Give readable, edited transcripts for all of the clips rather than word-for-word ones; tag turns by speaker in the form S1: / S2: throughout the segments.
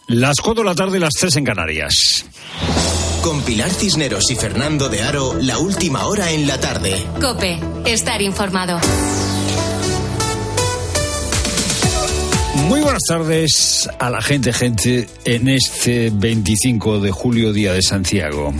S1: Las 4 de la tarde, las 3 en Canarias.
S2: Con Pilar Cisneros y Fernando de Aro, la última hora en la tarde.
S3: COPE, estar informado.
S1: Muy buenas tardes a la gente en este 25 de julio, Día de Santiago.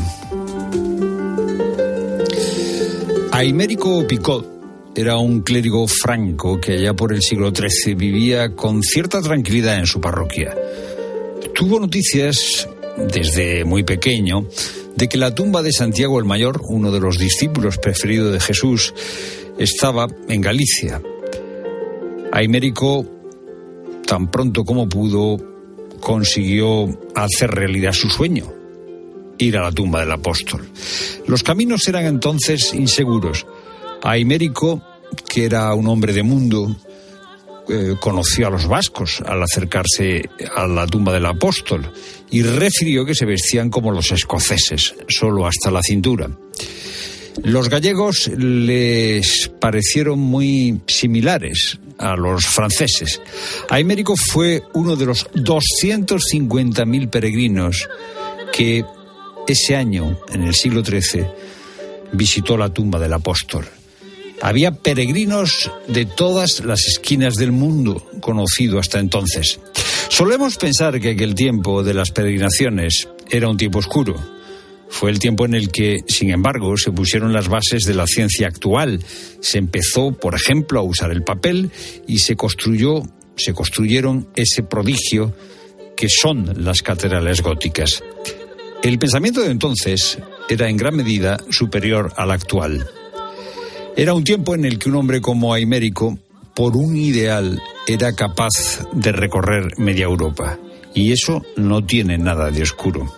S1: Aimérico Picot era un clérigo franco que allá por el siglo XIII vivía con cierta tranquilidad en su parroquia. Tuvo noticias desde muy pequeño de que la tumba de Santiago el Mayor, uno de los discípulos preferidos de Jesús, estaba en Galicia. Aimérico, tan pronto como pudo, consiguió hacer realidad su sueño: ir a la tumba del apóstol. Los caminos eran entonces inseguros. Aimérico, que era un hombre de mundo, conoció a los vascos al acercarse a la tumba del apóstol y refirió que se vestían como los escoceses, solo hasta la cintura. Los gallegos les parecieron muy similares a los franceses. Aimérico fue uno de los 250.000 peregrinos que ese año, en el siglo XIII, visitó la tumba del apóstol. Había peregrinos de todas las esquinas del mundo conocido hasta entonces. Solemos pensar que aquel tiempo de las peregrinaciones era un tiempo oscuro. Fue el tiempo en el que, sin embargo, se pusieron las bases de la ciencia actual. Se empezó, por ejemplo, a usar el papel y se construyeron ese prodigio que son las catedrales góticas. El pensamiento de entonces era en gran medida superior al actual. Era un tiempo en el que un hombre como Aimérico, por un ideal, era capaz de recorrer media Europa. Y eso no tiene nada de oscuro.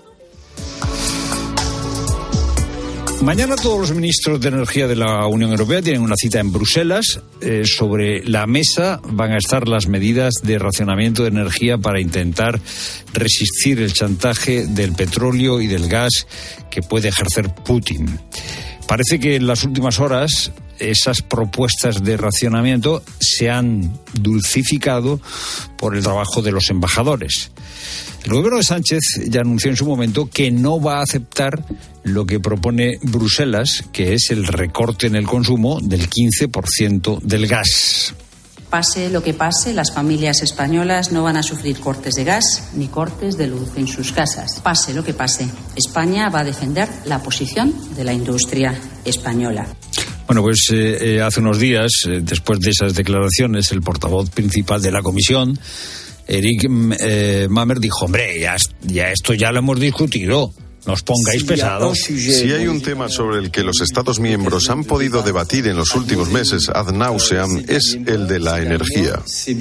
S1: Mañana todos los ministros de Energía de la Unión Europea tienen una cita en Bruselas. Sobre la mesa van a estar las medidas de racionamiento de energía para intentar resistir el chantaje del petróleo y del gas que puede ejercer Putin. Parece que en las últimas horas esas propuestas de racionamiento se han dulcificado por el trabajo de los embajadores. El gobierno de Sánchez ya anunció en su momento que no va a aceptar lo que propone Bruselas, que es el recorte en el consumo del 15% del gas.
S4: Pase lo que pase, las familias españolas no van a sufrir cortes de gas ni cortes de luz en sus casas. Pase lo que pase, España va a defender la posición de la industria española.
S1: Bueno, pues hace unos días, después de esas declaraciones, el portavoz principal de la Comisión, Eric Mamer, dijo: hombre, ya esto ya lo hemos discutido. No os pongáis pesados.
S5: Si hay un tema sobre el que los Estados miembros han podido debatir en los últimos meses ad nauseam, es el de la energía.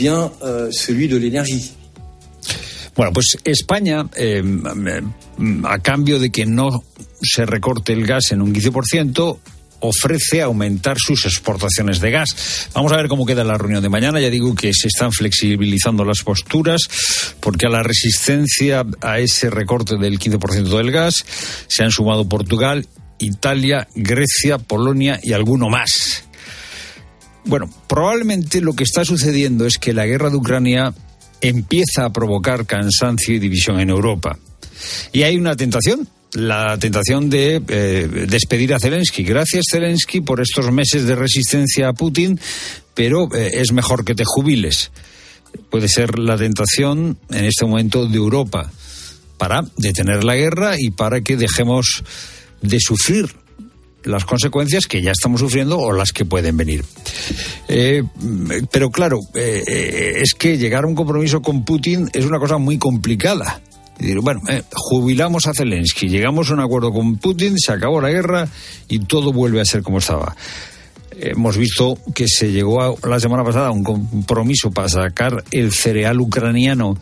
S1: Bueno, pues España, a cambio de que no se recorte el gas en un 15%, ofrece aumentar sus exportaciones de gas. Vamos a ver cómo queda la reunión de mañana. Ya digo que se están flexibilizando las posturas, porque a la resistencia a ese recorte del 15% del gas se han sumado Portugal, Italia, Grecia, Polonia y alguno más. Bueno, probablemente lo que está sucediendo es que la guerra de Ucrania empieza a provocar cansancio y división en Europa. Y hay una tentación. La tentación de despedir a Zelensky. Gracias, Zelensky, por estos meses de resistencia a Putin, pero es mejor que te jubiles. Puede ser la tentación en este momento de Europa para detener la guerra y para que dejemos de sufrir las consecuencias que ya estamos sufriendo o las que pueden venir. Pero claro, es que llegar a un compromiso con Putin es una cosa muy complicada. Y digo, bueno, jubilamos a Zelensky, llegamos a un acuerdo con Putin, se acabó la guerra y todo vuelve a ser como estaba. Hemos visto que se llegó la semana pasada a un compromiso para sacar el cereal ucraniano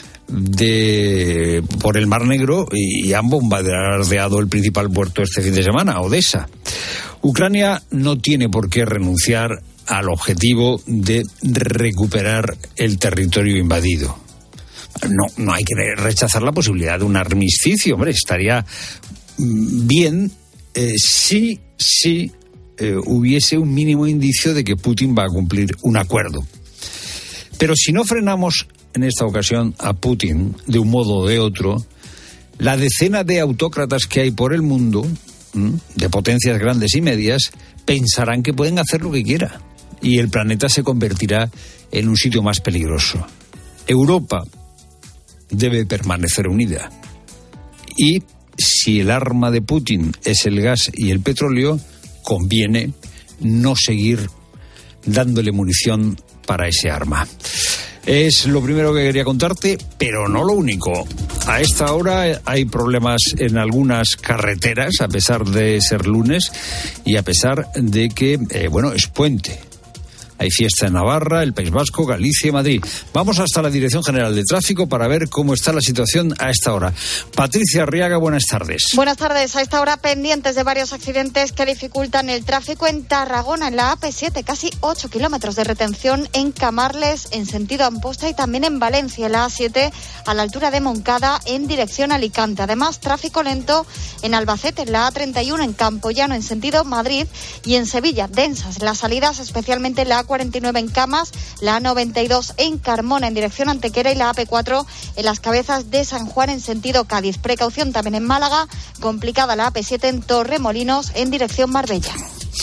S1: por el Mar Negro y han bombardeado el principal puerto este fin de semana, Odessa. Ucrania no tiene por qué renunciar al objetivo de recuperar el territorio invadido. No hay que rechazar la posibilidad de un armisticio. Hombre, estaría bien si hubiese un mínimo indicio de que Putin va a cumplir un acuerdo. Pero si no frenamos en esta ocasión a Putin, de un modo o de otro, la decena de autócratas que hay por el mundo, de potencias grandes y medias, pensarán que pueden hacer lo que quieran y el planeta se convertirá en un sitio más peligroso. Europa debe permanecer unida. Y si el arma de Putin es el gas y el petróleo, conviene no seguir dándole munición para ese arma. Es lo primero que quería contarte, pero no lo único. A esta hora hay problemas en algunas carreteras, a pesar de ser lunes y a pesar de que, es puente. Hay fiesta en Navarra, el País Vasco, Galicia y Madrid. Vamos hasta la Dirección General de Tráfico para ver cómo está la situación a esta hora. Patricia Arriaga, buenas tardes.
S6: Buenas tardes. A esta hora pendientes de varios accidentes que dificultan el tráfico en Tarragona, en la AP7. Casi 8 kilómetros de retención en Camarles, en sentido Amposta, y también en Valencia, en la A7, a la altura de Moncada, en dirección Alicante. Además, tráfico lento en Albacete, en la A31, en Campoyano, en sentido Madrid, y en Sevilla, densas las salidas, especialmente la A49 en Camas, la A92 en Carmona en dirección Antequera y la AP4 en las Cabezas de San Juan en sentido Cádiz. Precaución también en Málaga, complicada la AP7 en Torremolinos en dirección Marbella.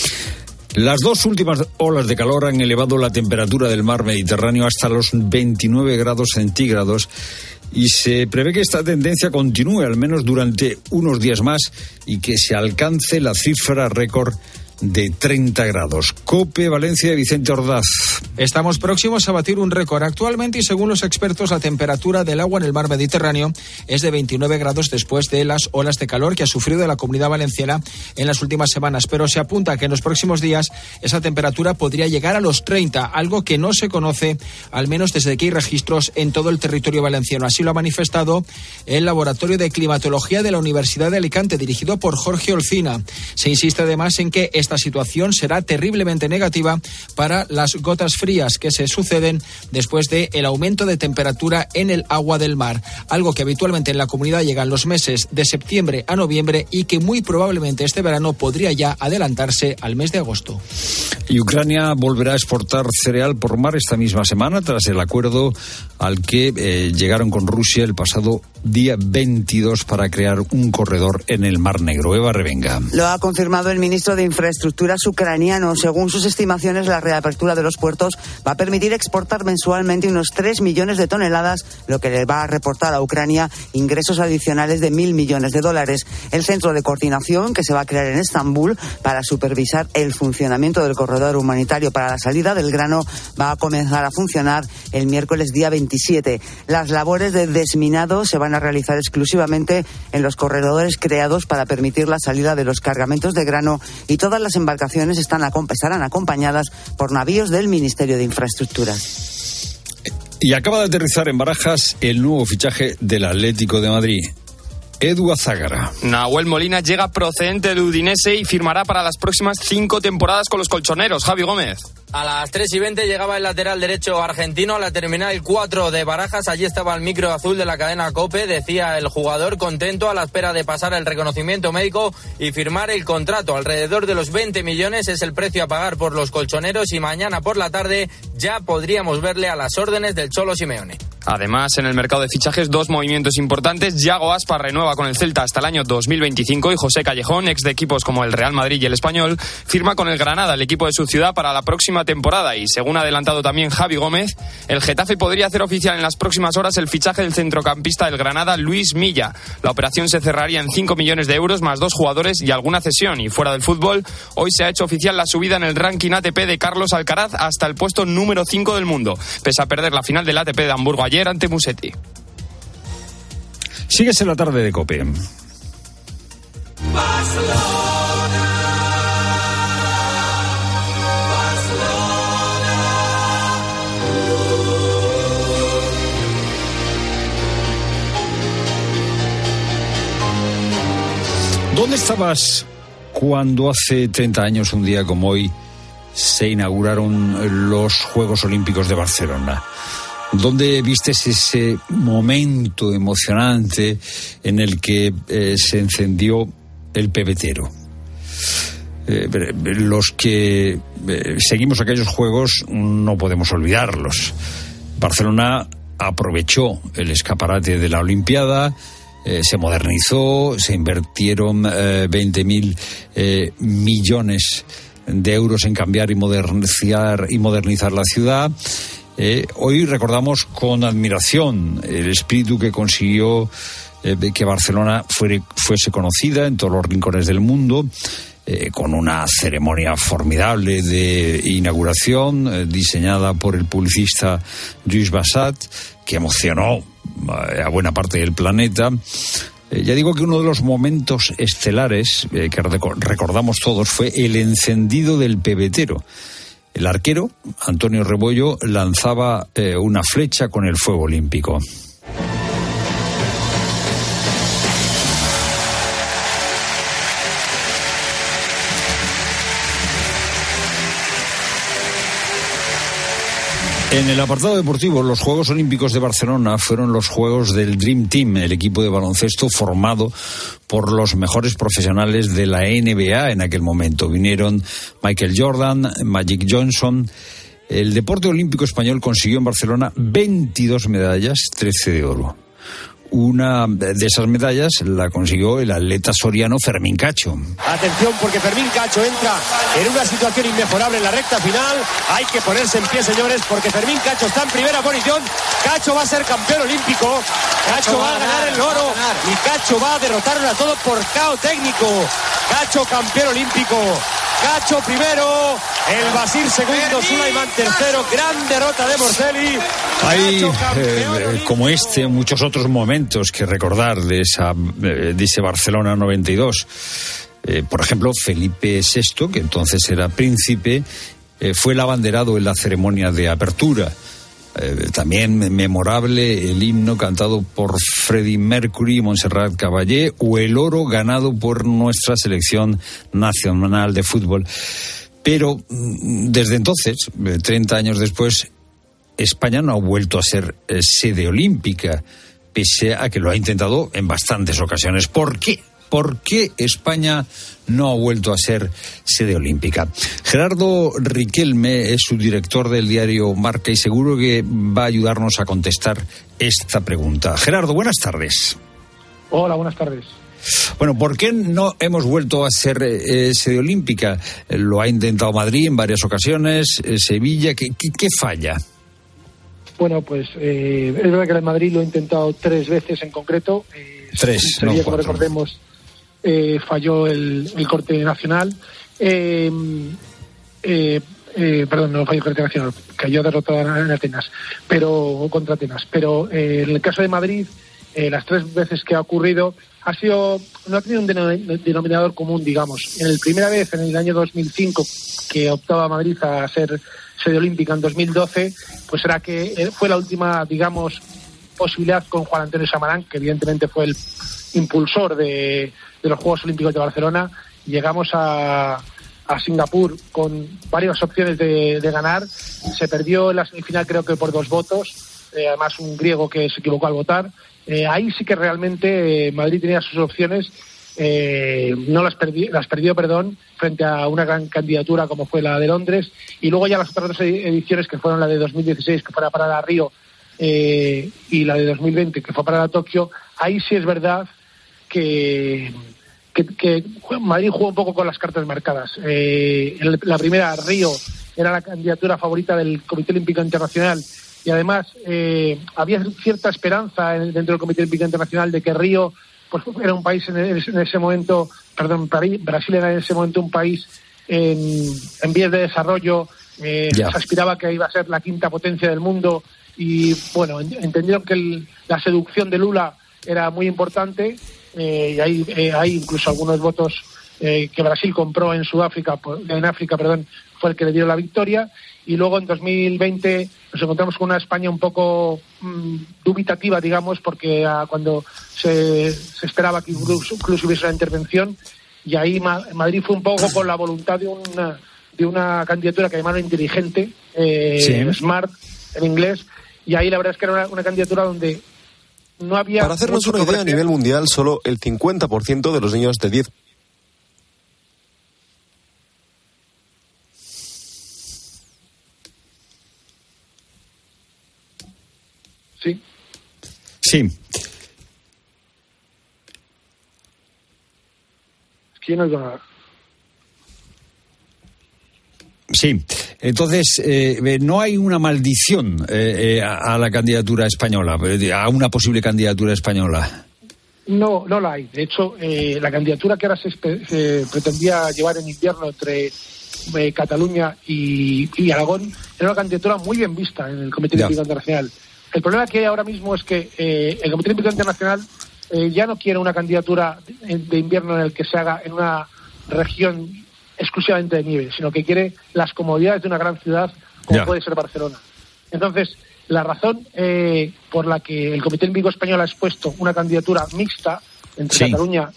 S1: Las dos últimas olas de calor han elevado la temperatura del mar Mediterráneo hasta los 29 grados centígrados y se prevé que esta tendencia continúe al menos durante unos días más y que se alcance la cifra récord de 30 grados. COPE, Valencia y Vicente Ordaz.
S7: Estamos próximos a batir un récord. Actualmente, y según los expertos, la temperatura del agua en el mar Mediterráneo es de 29 grados después de las olas de calor que ha sufrido la Comunidad Valenciana en las últimas semanas. Pero se apunta que en los próximos días esa temperatura podría llegar a los 30, algo que no se conoce, al menos desde que hay registros en todo el territorio valenciano. Así lo ha manifestado el Laboratorio de Climatología de la Universidad de Alicante, dirigido por Jorge Olcina. Se insiste además en que esta situación será terriblemente negativa para las gotas frías que se suceden después del aumento de temperatura en el agua del mar, algo que habitualmente en la comunidad llega en los meses de septiembre a noviembre y que muy probablemente este verano podría ya adelantarse al mes de agosto.
S1: Y Ucrania volverá a exportar cereal por mar esta misma semana tras el acuerdo al que llegaron con Rusia el pasado día 22 para crear un corredor en el Mar Negro. Eva Revenga.
S8: Lo ha confirmado el ministro de Infraestructuras ucraniano. Según sus estimaciones, la reapertura de los puertos va a permitir exportar mensualmente unos 3 millones de toneladas, lo que le va a reportar a Ucrania ingresos adicionales de $1.000 millones. El centro de coordinación que se va a crear en Estambul para supervisar el funcionamiento del corredor humanitario para la salida del grano va a comenzar a funcionar el miércoles día 27. Las labores de desminado se van a realizar exclusivamente en los corredores creados para permitir la salida de los cargamentos de grano y todas las embarcaciones estarán acompañadas por navíos del Ministerio de Infraestructuras.
S1: Y acaba de aterrizar en Barajas el nuevo fichaje del Atlético de Madrid, Edu Azágara.
S9: Nahuel Molina llega procedente del Udinese y firmará para las próximas 5 temporadas con los colchoneros. Javi Gómez.
S10: A las 3:20 llegaba el lateral derecho argentino a la terminal 4 de Barajas. Allí estaba el micro azul de la cadena COPE. Decía el jugador contento a la espera de pasar el reconocimiento médico y firmar el contrato. Alrededor de los 20 millones es el precio a pagar por los colchoneros y mañana por la tarde ya podríamos verle a las órdenes del Cholo Simeone.
S9: Además, en el mercado de fichajes, 2 movimientos importantes. Yago Aspas renueva con el Celta hasta el año 2025 y José Callejón, ex de equipos como el Real Madrid y el Español, firma con el Granada, el equipo de su ciudad, para la próxima temporada. Y según ha adelantado también Javi Gómez, el Getafe podría hacer oficial en las próximas horas el fichaje del centrocampista del Granada, Luis Milla. La operación se cerraría en 5 millones de euros más 2 jugadores y alguna cesión. Y fuera del fútbol, hoy se ha hecho oficial la subida en el ranking ATP de Carlos Alcaraz hasta el puesto número 5 del mundo, pese a perder la final del ATP de Hamburgo ayer ante Musetti.
S1: Síguese la tarde de COPE. ¿Dónde estabas cuando hace 30 años, un día como hoy, se inauguraron los Juegos Olímpicos de Barcelona? ¿Dónde viste ese momento emocionante en el que se encendió el pebetero? Los que seguimos aquellos Juegos no podemos olvidarlos. Barcelona aprovechó el escaparate de la Olimpiada, se modernizó, se invirtieron 20.000 millones de euros en cambiar y modernizar la ciudad. Hoy recordamos con admiración el espíritu que consiguió que Barcelona fuese conocida en todos los rincones del mundo, con una ceremonia formidable de inauguración diseñada por el publicista Lluís Bassat, que emocionó a buena parte del planeta. Ya digo que uno de los momentos estelares que recordamos todos fue el encendido del pebetero. El arquero, Antonio Rebollo, lanzaba una flecha con el fuego olímpico. En el apartado deportivo, los Juegos Olímpicos de Barcelona fueron los Juegos del Dream Team, el equipo de baloncesto formado por los mejores profesionales de la NBA en aquel momento. Vinieron Michael Jordan, Magic Johnson. El deporte olímpico español consiguió en Barcelona 22 medallas, 13 de oro. Una de esas medallas la consiguió el atleta soriano Fermín Cacho.
S11: Atención, porque Fermín Cacho entra en una situación inmejorable en la recta final. Hay que ponerse en pie, señores, porque Fermín Cacho está en primera posición. Cacho va a ser campeón olímpico. Cacho va a ganar el oro y Cacho va a derrotarlo a todos por KO técnico. Cacho campeón olímpico. Cacho primero, el Basir segundo, Sulaiman tercero, gran derrota de Morcelli.
S1: Hay, como muchos otros momentos que recordar de ese Barcelona 92. Por ejemplo, Felipe VI, que entonces era príncipe, fue el abanderado en la ceremonia de apertura. También memorable el himno cantado por Freddie Mercury y Montserrat Caballé, o el oro ganado por nuestra selección nacional de fútbol. Pero desde entonces, 30 años después, España no ha vuelto a ser sede olímpica, pese a que lo ha intentado en bastantes ocasiones. ¿Por qué? ¿Por qué España no ha vuelto a ser sede olímpica? Gerardo Riquelme es subdirector del diario Marca y seguro que va a ayudarnos a contestar esta pregunta. Gerardo, buenas tardes.
S12: Hola, buenas tardes.
S1: Bueno, ¿por qué no hemos vuelto a ser sede olímpica? Lo ha intentado Madrid en varias ocasiones, Sevilla. ¿Qué falla?
S12: Bueno, pues es verdad que el Madrid lo ha intentado 3 veces en concreto.
S1: 3, no 4.
S12: Como recordemos, falló el corte nacional. Perdón, no falló el corte nacional, cayó derrotada en Atenas, contra Atenas. Pero en el caso de Madrid, las 3 veces que ha ocurrido, no ha tenido un denominador común, digamos. En la primera vez, en el año 2005, que optaba Madrid a ser sede olímpica en 2012, pues era que fue la última, digamos, posibilidad con Juan Antonio Samarán, que evidentemente fue el impulsor de los Juegos Olímpicos de Barcelona. Llegamos a Singapur con varias opciones de ganar. Se perdió en la semifinal, creo que por 2 votos, además un griego que se equivocó al votar. Ahí sí que realmente Madrid tenía sus opciones. No las perdió, frente a una gran candidatura como fue la de Londres, y luego ya las otras 2 ediciones, que fueron la de 2016, que fue para la Río, y la de 2020, que fue para la Tokio. Ahí sí es verdad que Madrid jugó un poco con las cartas marcadas. La primera, Río, era la candidatura favorita del Comité Olímpico Internacional, y además había cierta esperanza dentro del Comité Olímpico Internacional de que Río pues era un país en ese momento, Brasil era en ese momento un país en vías de desarrollo. Se aspiraba que iba a ser la 5ª potencia del mundo, y bueno, entendieron que la seducción de Lula era muy importante, y hay incluso algunos votos que Brasil compró en África, fue el que le dio la victoria. Y luego en 2020 nos encontramos con una España un poco dubitativa, digamos, porque cuando se esperaba que incluso hubiese una intervención, y ahí Madrid fue un poco con la voluntad de una candidatura que llamaron inteligente, Smart en inglés, y ahí la verdad es que era una candidatura donde no había...
S13: Para hacernos una idea, a nivel mundial, solo el 50% de los niños de 10...
S12: Sí.
S1: Sí.
S12: ¿Quién no oigo nada?
S1: Sí, entonces no hay una maldición a la candidatura española, a una posible candidatura española.
S12: No la hay. De hecho, la candidatura que ahora se pretendía llevar en invierno entre Cataluña y Aragón era una candidatura muy bien vista en el Comité Olímpico Internacional. El problema que hay ahora mismo es que el Comité Olímpico Internacional ya no quiere una candidatura de invierno en el que se haga en una región exclusivamente de nieve, sino que quiere las comodidades de una gran ciudad como puede ser Barcelona. Entonces, la razón por la que el Comité Olímpico Español ha expuesto una candidatura mixta entre Cataluña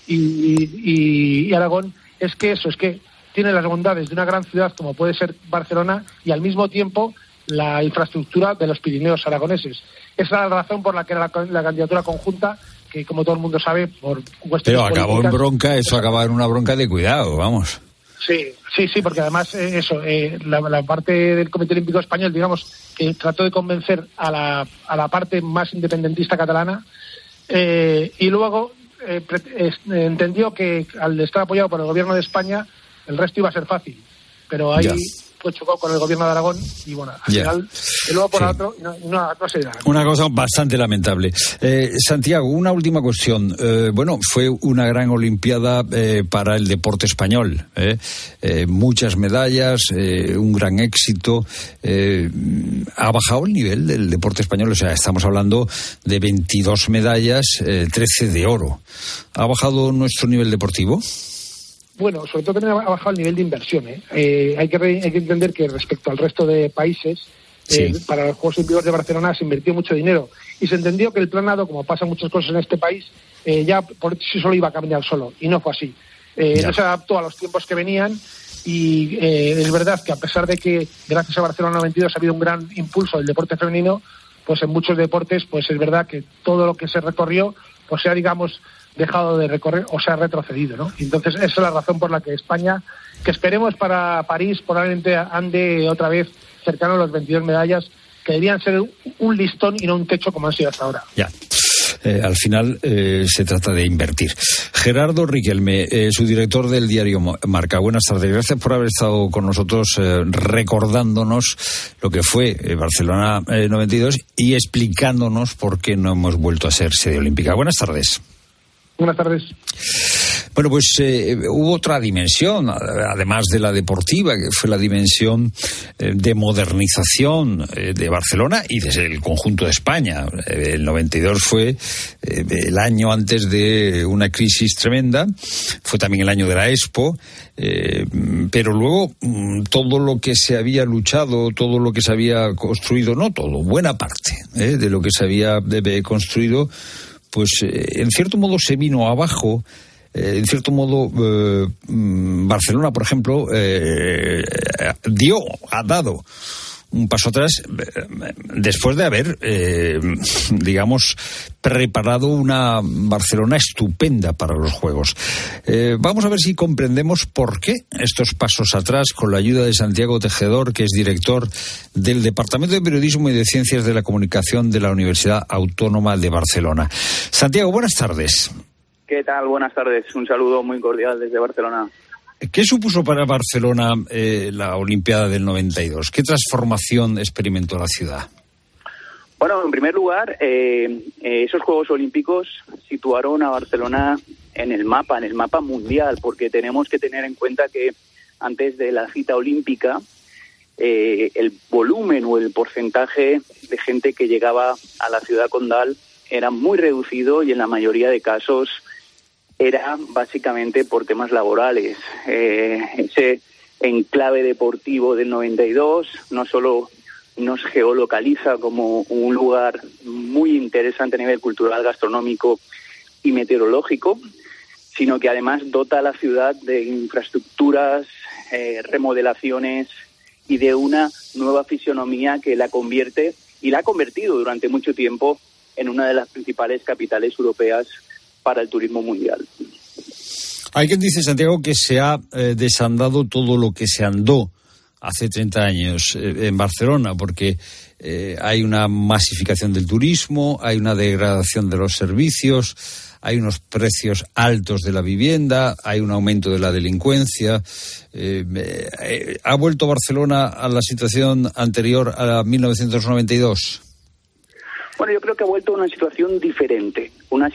S12: y Aragón es que tiene las bondades de una gran ciudad como puede ser Barcelona y al mismo tiempo la infraestructura de los Pirineos aragoneses. Esa era la razón por la que era la candidatura conjunta, que como todo el mundo sabe, por cuestiones
S1: Pero acabó
S12: políticas,
S1: en bronca, eso acaba en una bronca de cuidado, vamos.
S12: Sí, porque además la parte del Comité Olímpico Español, digamos, que trató de convencer a la parte más independentista catalana y luego entendió que al estar apoyado por el gobierno de España el resto iba a ser fácil, pero ahí pues chocó con el gobierno de Aragón y bueno, al final y luego por otro no se da.
S1: Una cosa bastante lamentable. Santiago, una última cuestión. Fue una gran olimpiada para el deporte español. Muchas medallas, un gran éxito. ¿Ha bajado el nivel del deporte español? O sea, estamos hablando de 22 medallas, 13 de oro. ¿Ha bajado nuestro nivel deportivo?
S12: Bueno, sobre todo también ha bajado el nivel de inversión. Hay que entender que respecto al resto de países, para los Juegos Olímpicos de Barcelona se invirtió mucho dinero y se entendió que el planado, como pasa muchas cosas en este país, ya por sí solo iba a caminar solo, y no fue así. No se adaptó a los tiempos que venían y es verdad que a pesar de que gracias a Barcelona 92 ha habido un gran impulso del deporte femenino, pues en muchos deportes pues es verdad que todo lo que se recorrió pues sea, digamos, dejado de recorrer o se ha retrocedido, ¿no? Y entonces esa es la razón por la que España, que esperemos para París, probablemente ande otra vez cercano a los 22 medallas, que deberían ser un listón y no un techo como han sido hasta ahora.
S1: Al final se trata de invertir. Gerardo Riquelme, su director del diario Marca. Buenas tardes. Gracias por haber estado con nosotros recordándonos lo que fue Barcelona 92 y explicándonos por qué no hemos vuelto a ser sede olímpica. Buenas tardes.
S12: Buenas tardes.
S1: Bueno, pues hubo otra dimensión, además de la deportiva, que fue la dimensión de modernización de Barcelona y desde el conjunto de España. El 92 fue el año antes de una crisis tremenda, fue también el año de la Expo, pero luego todo lo que se había luchado, todo lo que se había construido, no todo, buena parte de lo que se había construido, pues en cierto modo se vino abajo. En cierto modo, Barcelona, por ejemplo, ha dado un paso atrás después de haber, digamos, preparado una Barcelona estupenda para los Juegos. Vamos a ver si comprendemos por qué estos pasos atrás, con la ayuda de Santiago Tejedor, que es director del Departamento de Periodismo y de Ciencias de la Comunicación de la Universidad Autónoma de Barcelona. Santiago, buenas tardes.
S14: ¿Qué tal? Buenas tardes. Un saludo muy cordial desde Barcelona.
S1: ¿Qué supuso para Barcelona la Olimpiada del 92? ¿Qué transformación experimentó la ciudad?
S14: Bueno, en primer lugar, esos Juegos Olímpicos situaron a Barcelona en el mapa mundial, porque tenemos que tener en cuenta que antes de la cita olímpica, el volumen o el porcentaje de gente que llegaba a la ciudad condal era muy reducido y en la mayoría de casos era básicamente por temas laborales. Ese enclave deportivo del 92 no solo nos geolocaliza como un lugar muy interesante a nivel cultural, gastronómico y meteorológico, sino que además dota a la ciudad de infraestructuras, remodelaciones y de una nueva fisonomía que la convierte y la ha convertido durante mucho tiempo en una de las principales capitales europeas para el turismo mundial.
S1: Hay quien dice, Santiago, que se ha desandado todo lo que se andó hace 30 años en Barcelona, porque hay una masificación del turismo, hay una degradación de los servicios, hay unos precios altos de la vivienda, hay un aumento de la delincuencia. ¿Ha vuelto Barcelona a la situación anterior a 1992?
S14: Bueno, yo creo que ha vuelto a una situación diferente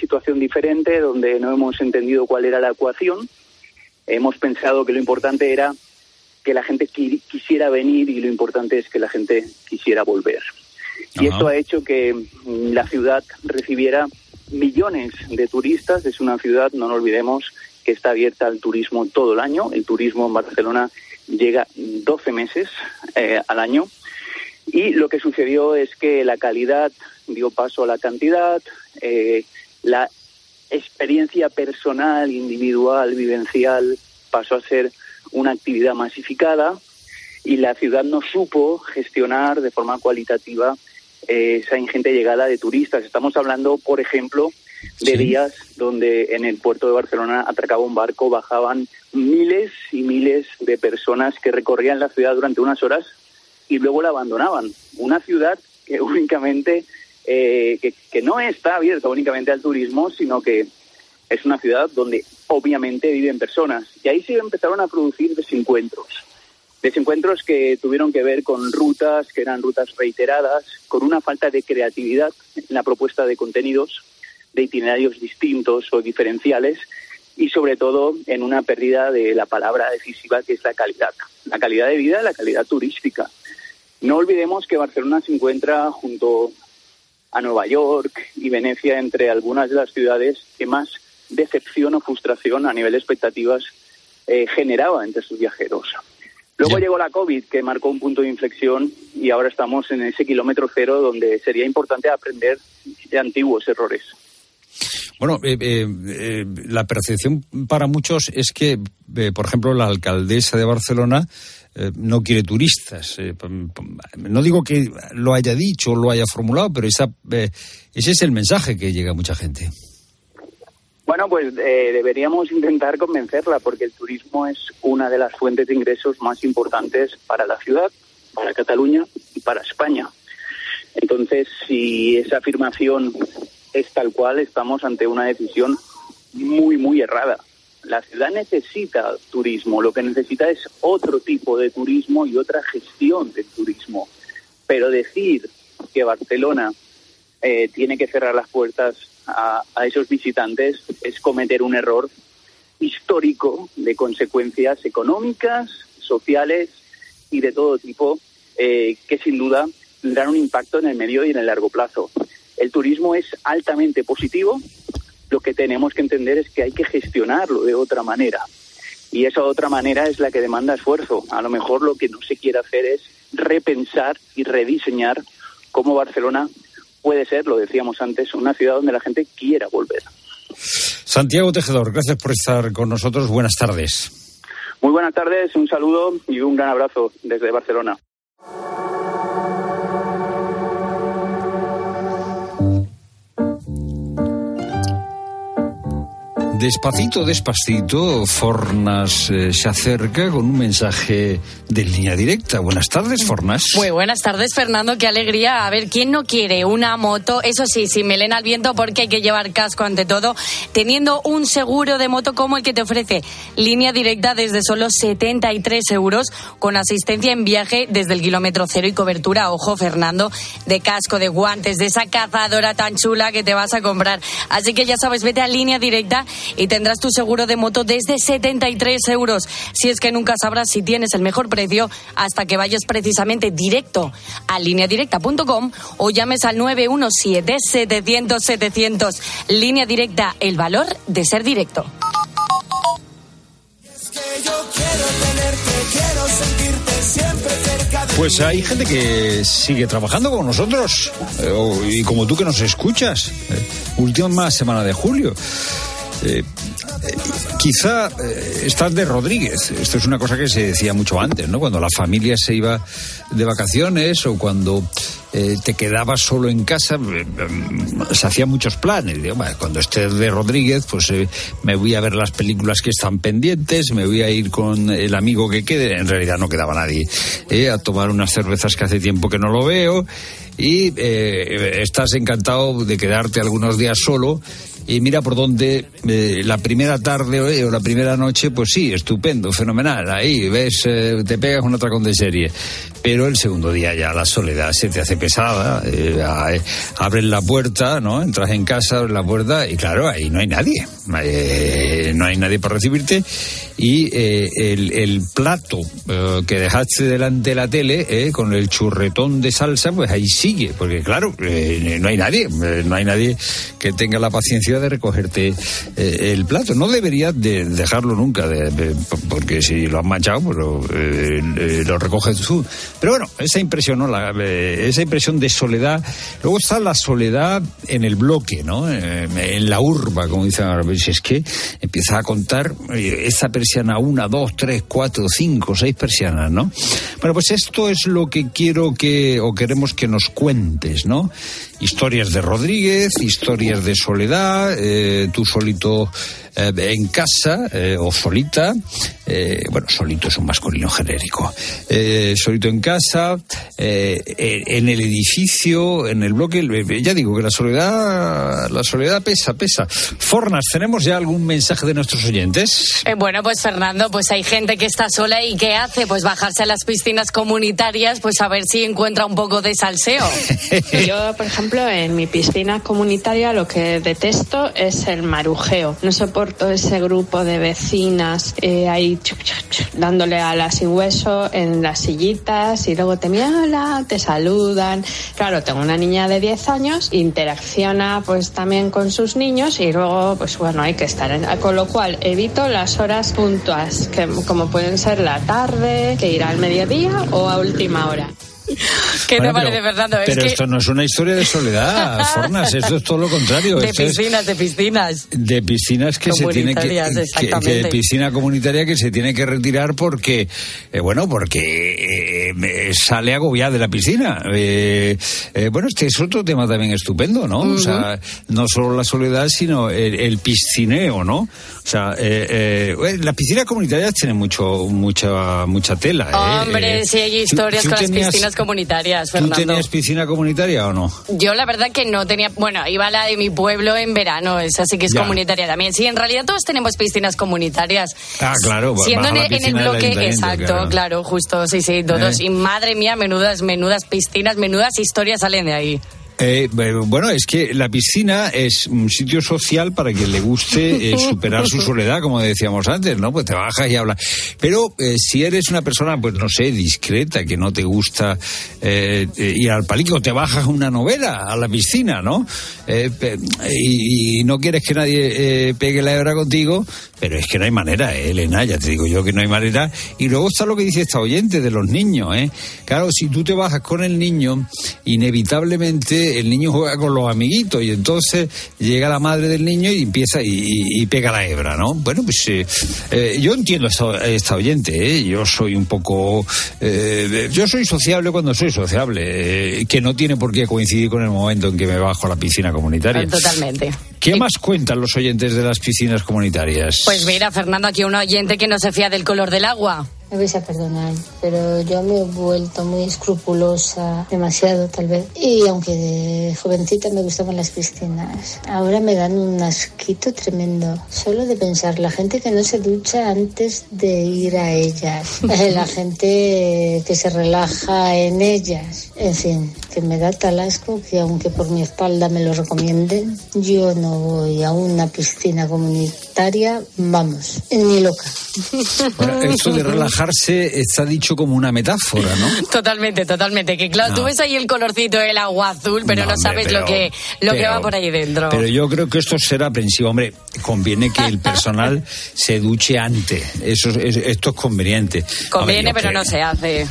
S14: donde no hemos entendido cuál era la ecuación. Hemos pensado que lo importante era que la gente quisiera venir y lo importante es que la gente quisiera volver. Y esto ha hecho que la ciudad recibiera millones de turistas. Es una ciudad, no nos olvidemos, que está abierta al turismo todo el año. El turismo en Barcelona llega 12 meses al año. Y lo que sucedió es que la calidad dio paso a la cantidad, la experiencia personal, individual, vivencial, pasó a ser una actividad masificada y la ciudad no supo gestionar de forma cualitativa esa ingente llegada de turistas. Estamos hablando, por ejemplo, de días donde en el puerto de Barcelona atracaba un barco, bajaban miles y miles de personas que recorrían la ciudad durante unas horas y luego la abandonaban. Una ciudad que únicamente que no está abierta únicamente al turismo, sino que es una ciudad donde obviamente viven personas. Y ahí se empezaron a producir desencuentros que tuvieron que ver con rutas, que eran rutas reiteradas, con una falta de creatividad en la propuesta de contenidos, de itinerarios distintos o diferenciales, y sobre todo en una pérdida de la palabra decisiva que es la calidad de vida, la calidad turística. No olvidemos que Barcelona se encuentra junto a Nueva York y Venecia entre algunas de las ciudades que más decepción o frustración a nivel de expectativas generaba entre sus viajeros. Luego llegó la COVID, que marcó un punto de inflexión, y ahora estamos en ese kilómetro cero donde sería importante aprender de antiguos errores.
S1: Bueno, la percepción para muchos es que, por ejemplo, la alcaldesa de Barcelona no quiere turistas. No digo que lo haya dicho o lo haya formulado, pero ese es el mensaje que llega a mucha gente.
S14: Bueno, pues deberíamos intentar convencerla, porque el turismo es una de las fuentes de ingresos más importantes para la ciudad, para Cataluña y para España. Entonces, si esa afirmación es tal cual, estamos ante una decisión muy, muy errada. La ciudad necesita turismo, lo que necesita es otro tipo de turismo y otra gestión del turismo. Pero decir que Barcelona tiene que cerrar las puertas a esos visitantes es cometer un error histórico de consecuencias económicas, sociales y de todo tipo, que sin duda tendrán un impacto en el medio y en el largo plazo. El turismo es altamente positivo. Lo que tenemos que entender es que hay que gestionarlo de otra manera. Y esa otra manera es la que demanda esfuerzo. A lo mejor lo que no se quiere hacer es repensar y rediseñar cómo Barcelona puede ser, lo decíamos antes, una ciudad donde la gente quiera volver.
S1: Santiago Tejedor, gracias por estar con nosotros. Buenas tardes.
S14: Muy buenas tardes, un saludo y un gran abrazo desde Barcelona.
S1: Despacito, despacito, Fornas se acerca con un mensaje de Línea Directa. Buenas tardes, Fornas.
S15: Muy buenas tardes, Fernando, qué alegría. A ver, ¿quién no quiere una moto? Eso sí, sin melena al viento, porque hay que llevar casco ante todo, teniendo un seguro de moto como el que te ofrece Línea Directa desde solo 73 euros, con asistencia en viaje desde el kilómetro cero y cobertura, ojo, Fernando, de casco, de guantes, de esa cazadora tan chula que te vas a comprar. Así que ya sabes, vete a Línea Directa y tendrás tu seguro de moto desde 73 euros. Si es que nunca sabrás si tienes el mejor precio hasta que vayas precisamente directo a lineadirecta.com o llames al 917-700-700. Línea Directa, el valor de ser directo.
S1: Pues hay gente que sigue trabajando con nosotros y como tú que nos escuchas. Última semana de julio. Quizá estás de Rodríguez. Esto es una cosa que se decía mucho antes, ¿no? Cuando la familia se iba de vacaciones o cuando te quedabas solo en casa, se hacían muchos planes. Digo, bueno, cuando esté de Rodríguez, pues me voy a ver las películas que están pendientes, me voy a ir con el amigo que quede. En realidad no quedaba nadie, a tomar unas cervezas que hace tiempo que no lo veo, y estás encantado de quedarte algunos días solo. Y mira por dónde la primera tarde o la primera noche, pues sí, estupendo, fenomenal. Ahí ves, te pegas un atracón de serie. Pero el segundo día ya la soledad se te hace pesada. Abres la puerta, ¿no? Entras en casa, abres la puerta y claro, ahí no hay nadie. No hay nadie para recibirte. Y el plato que dejaste delante de la tele, con el churretón de salsa, pues ahí sigue. Porque claro, no hay nadie. No hay nadie que tenga la paciencia de recogerte el plato. No deberías de dejarlo nunca, porque si lo has manchado, pues lo recoges tú. Pero bueno, esa impresión, ¿no? Esa impresión de soledad. Luego está la soledad en el bloque, ¿no? En la urba, como dicen ahora. Si es que empieza a contar esa persiana, 1, 2, 3, 4, 5, 6 persianas, ¿no? Bueno, pues esto es lo que queremos que nos cuentes, ¿no? Historias de Rodríguez, historias de soledad, tú solito en casa o solita, bueno, solito es un masculino genérico, solito en casa, en el edificio, en el bloque. Ya digo que la soledad pesa. Fornas, ¿tenemos ya algún mensaje de nuestros oyentes?
S15: Bueno, pues Fernando, pues hay gente que está sola y ¿qué hace? Pues bajarse a las piscinas comunitarias, pues a ver si encuentra un poco de salseo.
S16: Yo, por ejemplo, en mi piscina comunitaria lo que detesto es el marujeo. No soporto ese grupo de vecinas ahí dándole a la sin hueso en las sillitas y luego te miran, te saludan. Claro, tengo una niña de 10 años, interacciona pues también con sus niños y luego pues bueno, hay que estar con lo cual evito las horas puntuales, que como pueden ser la tarde, que ir al mediodía o a última hora.
S15: ¿Qué te parece, Fernando?
S1: Pero esto no es una historia de soledad, Fornas, esto es todo lo contrario.
S15: De piscinas.
S1: De piscinas que se tiene que de piscina comunitaria que se tiene que retirar porque sale agobiada de la piscina. Bueno, este es otro tema también estupendo, ¿no? Uh-huh. O sea, no solo la soledad, sino el piscineo, ¿no? O sea, las piscinas comunitarias tienen mucha tela.
S15: Hombre, sí hay historias con las piscinas comunitarias, Fernando.
S1: ¿Tú tenías piscina comunitaria o no?
S15: Yo la verdad que no tenía, bueno, iba a la de mi pueblo en verano, esa sí que es comunitaria también. Sí, en realidad todos tenemos piscinas comunitarias.
S1: Ah, claro.
S15: Siendo en el bloque, exacto, claro, justo, sí, todos. Y madre mía, menudas piscinas, menudas historias salen de ahí.
S1: Bueno, es que la piscina es un sitio social para quien le guste superar su soledad, como decíamos antes, ¿no? Pues te bajas y hablas. Pero si eres una persona, pues no sé, discreta, que no te gusta ir al palico, te bajas una novela a la piscina, ¿no? Y no quieres que nadie pegue la hebra contigo, pero es que no hay manera, Elena, ya te digo yo que no hay manera. Y luego está lo que dice esta oyente de los niños, Claro, si tú te bajas con el niño, inevitablemente el niño juega con los amiguitos y entonces llega la madre del niño y empieza y pega la hebra, ¿no? Bueno, pues yo entiendo a esta oyente, yo soy un poco yo soy sociable cuando soy sociable, que no tiene por qué coincidir con el momento en que me bajo a la piscina comunitaria.
S15: Totalmente.
S1: ¿Qué más cuentan los oyentes de las piscinas comunitarias?
S15: Pues mira, Fernando, aquí un oyente que no se fía del color del agua.
S17: Me vais a perdonar, pero yo me he vuelto muy escrupulosa, demasiado tal vez. Y aunque de jovencita me gustaban las piscinas, ahora me dan un asquito tremendo. Solo de pensar, la gente que no se ducha antes de ir a ellas, la gente que se relaja en ellas, en fin, que me da tal asco que aunque por mi espalda me lo recomienden, yo no voy a una piscina comunitaria, vamos, ni loca.
S1: Bueno, eso de relajarse está dicho como una metáfora, ¿no?
S15: Totalmente, que claro, tú ves ahí el colorcito del agua azul, pero no sabes lo que va por ahí dentro.
S1: Pero yo creo que esto será aprensivo. Hombre, conviene que el personal se duche antes, esto es conveniente.
S15: Conviene, pero no se hace.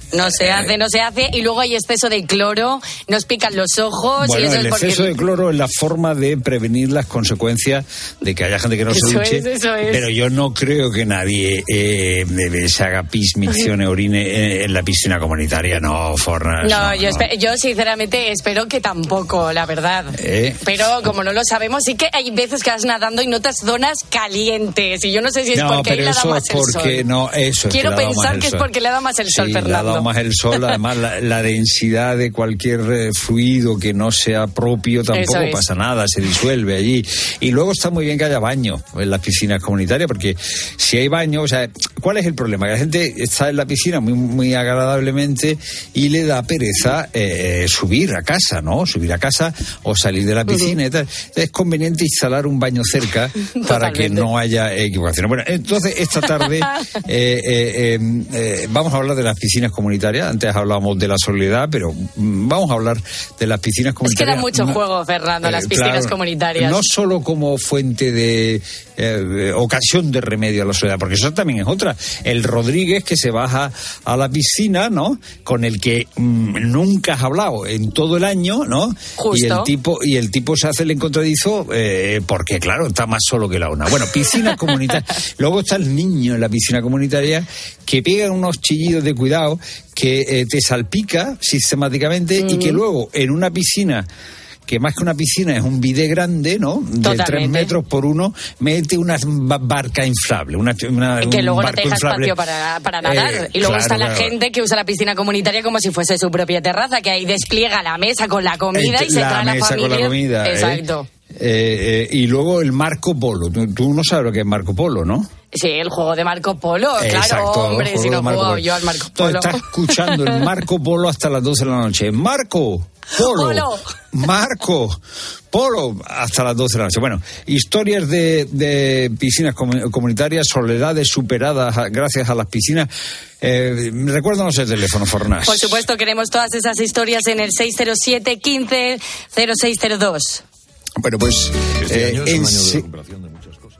S15: No se hace, y luego hay exceso de cloro, nos pican los ojos.
S1: Bueno,
S15: y eso
S1: el
S15: es porque...
S1: exceso de cloro es la forma de prevenir las consecuencias de que haya gente que no se duche.
S15: Eso es.
S1: Pero yo no creo que nadie se haga pis, miccione, orine en la piscina comunitaria, no, Fornas.
S15: No, yo sinceramente espero que tampoco, la verdad. Pero como no lo sabemos, sí que hay veces que vas nadando y notas zonas calientes, y yo no sé si es porque ahí le da más el sol.
S1: No, eso es
S15: Quiero pensar que es porque le da más el sol, Fernando.
S1: Le ha dado más el sol, además la densidad de cualquier fluido que no sea propio tampoco pasa nada, se disuelve allí. Y luego está muy bien que haya baño en las piscinas comunitarias, porque si hay baño, o sea, ¿cuál es el problema? Que la gente está en la piscina muy, muy agradablemente y le da pereza subir a casa, ¿no? Subir a casa o salir de la piscina y tal. Es conveniente instalar un baño cerca para que no haya equivocaciones. Bueno, entonces esta tarde vamos a hablar de las piscinas comunitarias. Antes hablábamos de la soledad, pero vamos a hablar de las piscinas comunitarias.
S15: Es que da mucho juego, Fernando, las piscinas comunitarias.
S1: No solo como fuente de ocasión de remedio a la soledad, porque eso también es otra. El Rodríguez que se baja a la piscina, ¿no? Con el que nunca has hablado en todo el año, ¿no?
S15: Justo.
S1: Y el tipo se hace el encontradizo porque, claro, está más solo que la una. Bueno, piscina comunitaria. Luego está el niño en la piscina comunitaria que pega unos chillidos de cuidado, que te salpica sistemáticamente y que luego en una piscina, que más que una piscina es un bidé grande, ¿no? De 3 metros por 1, mete una barca inflable.
S15: Que luego no te deja espacio para nadar. Y luego está la gente que usa la piscina comunitaria como si fuese su propia terraza, que ahí despliega la mesa con la comida y se trae la familia.
S1: Con la comida,
S15: exacto.
S1: Y luego el Marco Polo. Tú no sabes lo que es Marco Polo, ¿no?
S15: Sí, el juego de Marco Polo, claro,
S1: exacto,
S15: hombre, si no he jugado yo al Marco Polo.
S1: Entonces estás escuchando el Marco Polo hasta las 12 de la noche. Marco Polo. Marco Polo hasta las 12 de la noche. Bueno, historias de piscinas comunitarias, soledades superadas gracias a las piscinas. Recuérdanos el teléfono, Fornás.
S15: Por supuesto, queremos todas esas historias en el 607 15 0602.
S1: Bueno, pues
S18: este año es un año de recuperación de muchas cosas.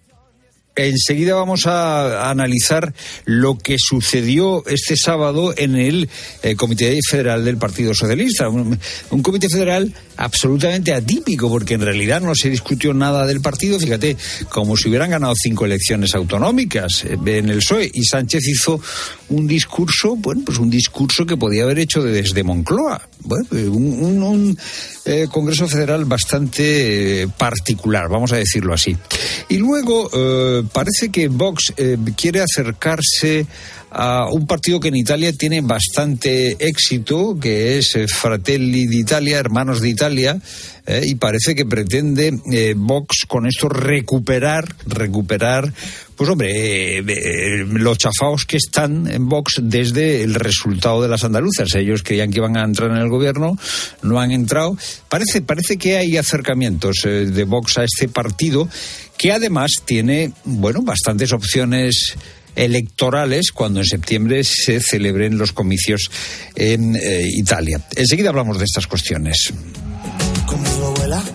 S1: Enseguida vamos a analizar lo que sucedió este sábado en el Comité Federal del Partido Socialista. Un comité federal absolutamente atípico, porque en realidad no se discutió nada del partido. Fíjate, como si hubieran ganado 5 elecciones autonómicas en el PSOE. Y Sánchez hizo un discurso, un discurso que podía haber hecho desde Moncloa. Bueno, un Congreso Federal bastante particular, vamos a decirlo así. Y luego parece que Vox quiere acercarse a un partido que en Italia tiene bastante éxito, que es Fratelli d'Italia, Hermanos de Italia, y parece que pretende Vox con esto recuperar, pues hombre, los chafaos que están en Vox desde el resultado de las andaluzas. Ellos creían que iban a entrar en el gobierno, no han entrado. Parece que hay acercamientos de Vox a este partido, que además tiene, bastantes opciones electorales cuando en septiembre se celebren los comicios en Italia. Enseguida hablamos de estas cuestiones.
S18: ¿Conmigo, abuela?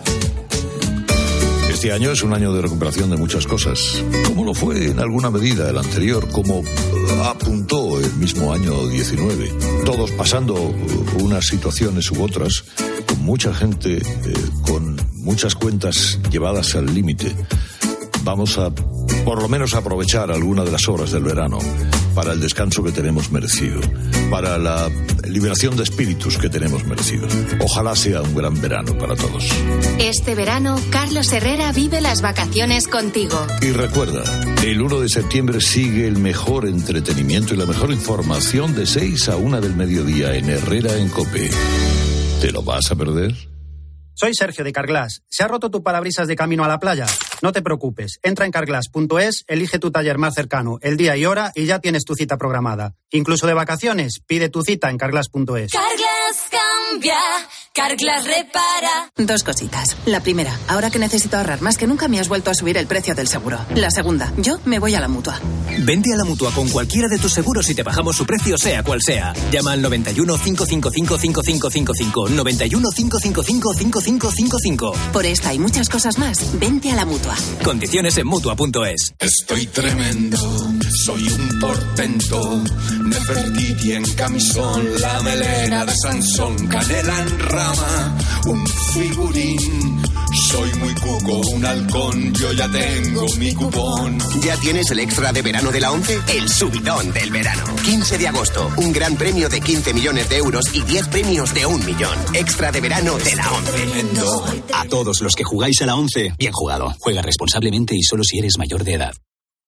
S18: Este año es un año de recuperación de muchas cosas, como lo fue en alguna medida el anterior, como apuntó el mismo año 19. Todos pasando unas situaciones u otras, con mucha gente, con muchas cuentas llevadas al límite. Vamos a, por lo menos, aprovechar alguna de las horas del verano para el descanso que tenemos merecido, para la liberación de espíritus que tenemos merecido. Ojalá sea un gran verano para todos.
S3: Este verano, Carlos Herrera vive las vacaciones contigo.
S18: Y recuerda, el 1 de septiembre sigue el mejor entretenimiento y la mejor información de 6 a 1 del mediodía en Herrera en COPE. ¿Te lo vas a perder?
S19: Soy Sergio de Carglass. ¿Se ha roto tu parabrisas de camino a la playa? No te preocupes. Entra en carglass.es, elige tu taller más cercano, el día y hora y ya tienes tu cita programada. Incluso de vacaciones, pide tu cita en carglass.es.
S3: Carglass cambia, Carglass repara.
S20: Dos cositas. La primera, ahora que necesito ahorrar más que nunca me has vuelto a subir el precio del seguro. La segunda, yo me voy a la Mutua.
S21: Vente a la Mutua con cualquiera de tus seguros y te bajamos su precio sea cual sea. Llama al 91 555 5555. 91 555 5555.
S20: Por esta y muchas cosas más, vente a la Mutua.
S21: Condiciones en Mutua.es.
S22: Estoy tremendo, soy un portento. Nefertiti en camisón, la melena de Sansón, canela en rama, un figurín. Soy muy cuco, un halcón, yo ya tengo mi cupón.
S2: ¿Ya tienes el extra de verano de la ONCE? El subidón del verano. 15 de agosto, un gran premio de 15 millones de euros y 10 premios de 1 millón. Extra de verano de la ONCE.
S21: A todos los que jugáis a la ONCE, bien jugado. Juega responsablemente y solo si eres mayor de edad.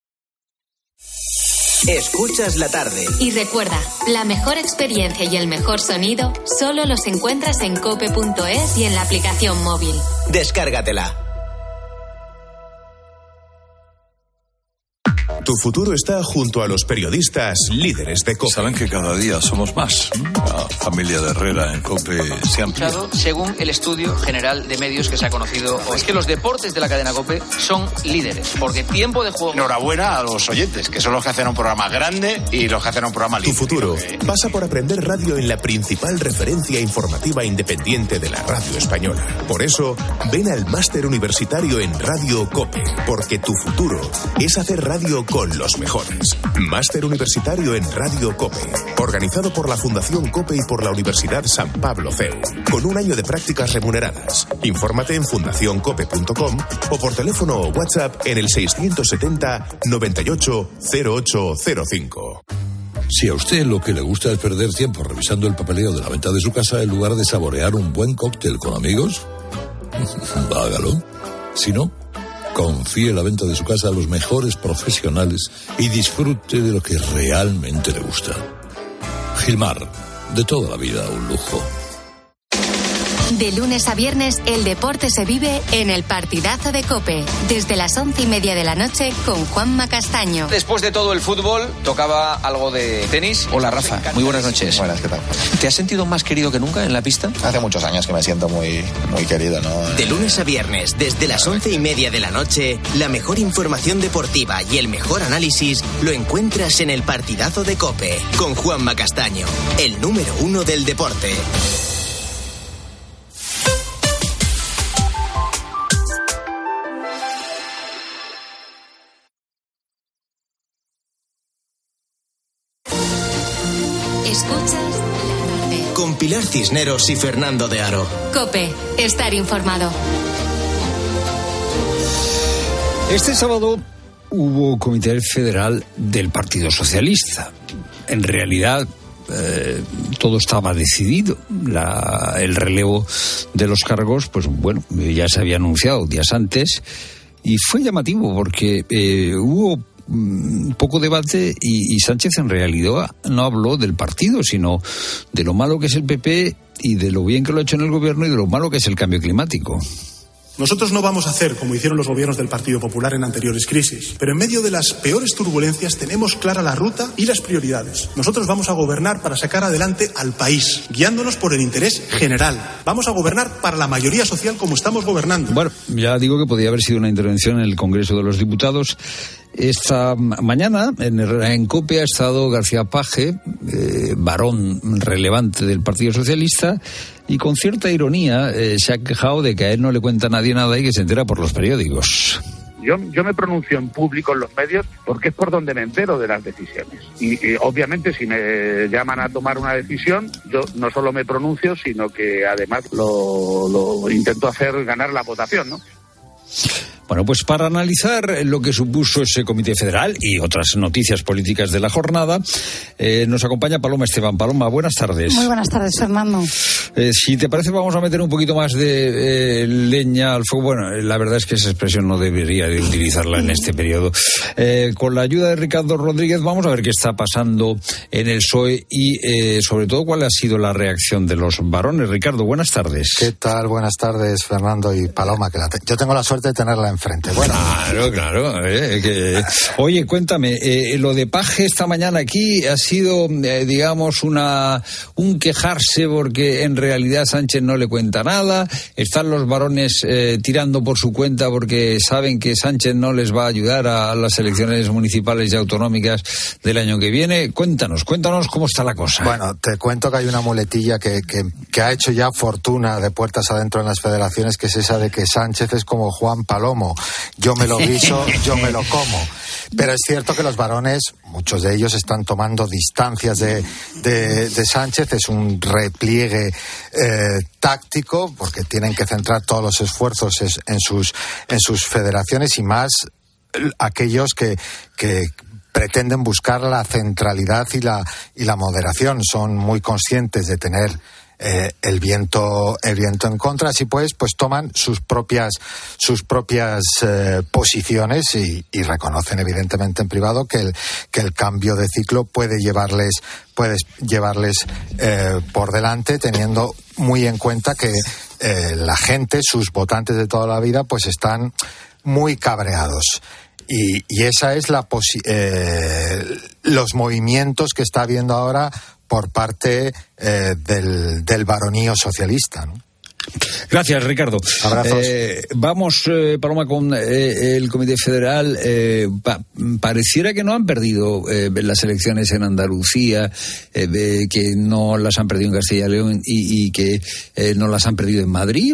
S2: Escuchas la tarde.
S3: Y recuerda, la mejor experiencia y el mejor sonido solo los encuentras en cope.es y en la aplicación móvil.
S2: Descárgatela.
S23: Tu futuro está junto a los periodistas líderes de COPE.
S18: Saben que cada día somos más. La familia de Herrera en COPE se ha ampliado.
S24: Según el estudio general de medios que se ha conocido, es que los deportes de la cadena COPE son líderes, porque tiempo de juego...
S25: Enhorabuena a los oyentes, que son los que hacen un programa grande y los que hacen un programa líder.
S23: Tu futuro pasa por aprender radio en la principal referencia informativa independiente de la radio española. Por eso, ven al máster universitario en Radio COPE, porque tu futuro es hacer radio con los mejores. Máster universitario en Radio COPE, organizado por la Fundación COPE y por la Universidad San Pablo CEU, con un año de prácticas remuneradas. Infórmate en fundacioncope.com o por teléfono o WhatsApp en el 670 98 0805.
S18: Si a usted lo que le gusta es perder tiempo revisando el papeleo de la venta de su casa en lugar de saborear un buen cóctel con amigos, hágalo. Si no, confíe la venta de su casa a los mejores profesionales y disfrute de lo que realmente le gusta. Gilmar, de toda la vida un lujo.
S3: De lunes a viernes, el deporte se vive en el partidazo de COPE, desde las 11:30 de la noche con Juanma Castaño.
S24: Después de todo el fútbol, tocaba algo de tenis. Hola, Rafa. Muy buenas noches.
S26: Buenas, ¿qué tal?
S24: ¿Te has sentido más querido que nunca en la pista?
S26: Hace muchos años que me siento muy, muy querido, ¿no?
S2: De lunes a viernes, desde las 11:30 de la noche, la mejor información deportiva y el mejor análisis lo encuentras en el partidazo de COPE, con Juanma Castaño, el número 1 del deporte.
S3: Escuchas la tarde.
S2: Con Pilar Cisneros y Fernando de Aro.
S3: COPE, estar informado.
S1: Este sábado hubo Comité Federal del Partido Socialista. En realidad, todo estaba decidido. El relevo de los cargos, pues bueno, ya se había anunciado días antes. Y fue llamativo porque hubo poco debate y Sánchez en realidad no habló del partido, sino de lo malo que es el PP y de lo bien que lo ha hecho en el gobierno y de lo malo que es el cambio climático.
S27: Nosotros no vamos a hacer como hicieron los gobiernos del Partido Popular en anteriores crisis, pero en medio de las peores turbulencias tenemos clara la ruta y las prioridades. Nosotros vamos a gobernar para sacar adelante al país, guiándonos por el interés general. Vamos a gobernar para la mayoría social como estamos gobernando.
S1: Bueno, ya digo que podía haber sido una intervención en el Congreso de los Diputados. Esta mañana en COPE ha estado García Page, varón relevante del Partido Socialista, y con cierta ironía se ha quejado de que a él no le cuenta nadie nada y que se entera por los periódicos.
S28: Yo me pronuncio en público en los medios porque es por donde me entero de las decisiones. Y obviamente si me llaman a tomar una decisión, yo no solo me pronuncio, sino que además lo intento hacer ganar la votación, ¿no?
S1: Bueno, pues para analizar lo que supuso ese Comité Federal y otras noticias políticas de la jornada, nos acompaña Paloma Esteban. Paloma, buenas tardes.
S29: Muy buenas tardes, Fernando.
S1: Si te parece, vamos a meter un poquito más de leña al fuego. Bueno, la verdad es que esa expresión no debería de utilizarla en este periodo. Con la ayuda de Ricardo Rodríguez vamos a ver qué está pasando en el PSOE y sobre todo cuál ha sido la reacción de los varones. Ricardo, buenas tardes.
S30: ¿Qué tal? Buenas tardes, Fernando y Paloma. Yo tengo la suerte de tenerla en
S4: enfrente. Bueno.
S1: Claro. Oye, cuéntame, lo de Paje esta mañana aquí ha sido, digamos, un quejarse porque en realidad Sánchez no le cuenta nada, están los varones tirando por su cuenta porque saben que Sánchez no les va a ayudar a las elecciones municipales y autonómicas del año que viene. Cuéntanos cómo está la cosa.
S4: Bueno, te cuento que hay una muletilla que ha hecho ya fortuna de puertas adentro en las federaciones, que es esa de que Sánchez es como Juan Palomo. Yo me lo guiso, yo me lo como. Pero es cierto que los varones, muchos de ellos están tomando distancias de Sánchez. Es un repliegue táctico, porque tienen que centrar todos los esfuerzos en sus federaciones, y más aquellos que pretenden buscar la centralidad y la moderación. Son muy conscientes de tener el viento en contra. Así pues toman sus propias posiciones y reconocen evidentemente en privado que el cambio de ciclo puede llevarles por delante, teniendo muy en cuenta que la gente, sus votantes de toda la vida, pues están muy cabreados. Y esa es los movimientos que está habiendo ahora por parte del varonío socialista, ¿no?
S1: Gracias, Ricardo.
S4: Abrazos.
S1: Vamos, Paloma, con el Comité Federal. Pareciera que no han perdido las elecciones en Andalucía, que no las han perdido en Castilla y León y que no las han perdido en Madrid.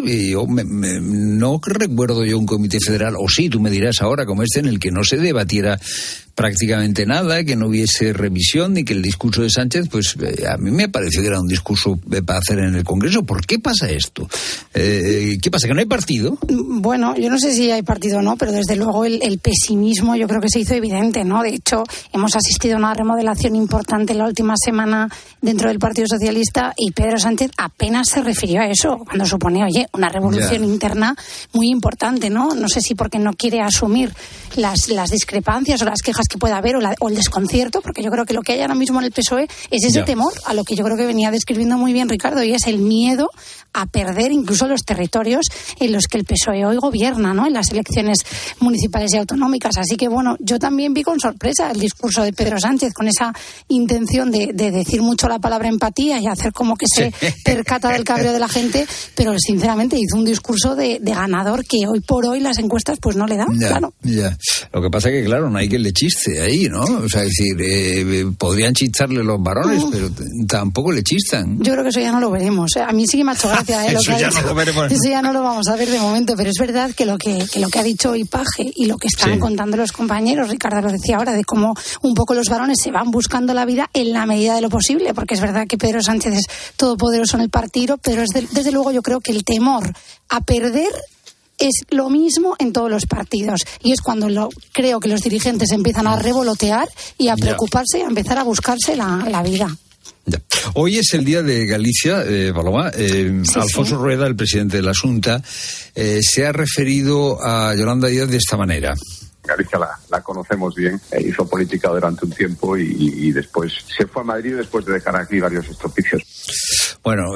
S1: No recuerdo yo un Comité Federal, o sí, tú me dirás ahora, como en el que no se debatiera prácticamente nada, que no hubiese revisión y que el discurso de Sánchez, pues a mí me pareció que era un discurso para hacer en el Congreso. ¿Por qué pasa esto? ¿Qué pasa, que no hay partido?
S5: Bueno, yo no sé si hay partido o no, pero desde luego el pesimismo yo creo que se hizo evidente, ¿no? De hecho, hemos asistido a una remodelación importante la última semana dentro del Partido Socialista y Pedro Sánchez apenas se refirió a eso, cuando supone, oye, una revolución interna muy importante, ¿no? No sé si porque no quiere asumir las discrepancias o las quejas que pueda haber o el desconcierto, porque yo creo que lo que hay ahora mismo en el PSOE es ese temor a lo que yo creo que venía describiendo muy bien Ricardo, y es el miedo a perder incluso los territorios en los que el PSOE hoy gobierna, ¿no? En las elecciones municipales y autonómicas. Así que, bueno, yo también vi con sorpresa el discurso de Pedro Sánchez, con esa intención de decir mucho la palabra empatía y hacer como que se percata del cabreo de la gente, pero sinceramente hizo un discurso de ganador que hoy por hoy las encuestas pues no le dan, claro.
S1: Lo que pasa es que, claro, no hay que le chiste ahí, ¿no? O sea, es decir, podrían chistarle los varones, pero tampoco le chistan.
S5: Yo creo que eso ya no lo veremos. A mí sí que me ha hecho gracia,
S1: eso ya no lo veremos.
S5: Eso ya no lo vamos a ver de momento, pero es verdad que lo que ha dicho hoy Paje y lo que están contando los compañeros, Ricardo lo decía ahora, de cómo un poco los varones se van buscando la vida en la medida de lo posible, porque es verdad que Pedro Sánchez es todopoderoso en el partido, pero desde luego yo creo que el temor a perder es lo mismo en todos los partidos, y es cuando creo que los dirigentes empiezan a revolotear y a preocuparse y a empezar a buscarse la vida.
S1: Ya. Hoy es el día de Galicia, Paloma. Alfonso Rueda, el presidente de la Xunta, se ha referido a Yolanda Díaz de esta manera.
S6: Galicia la conocemos bien, hizo política durante un tiempo y después se fue a Madrid después de dejar aquí varios estropicios.
S1: Bueno,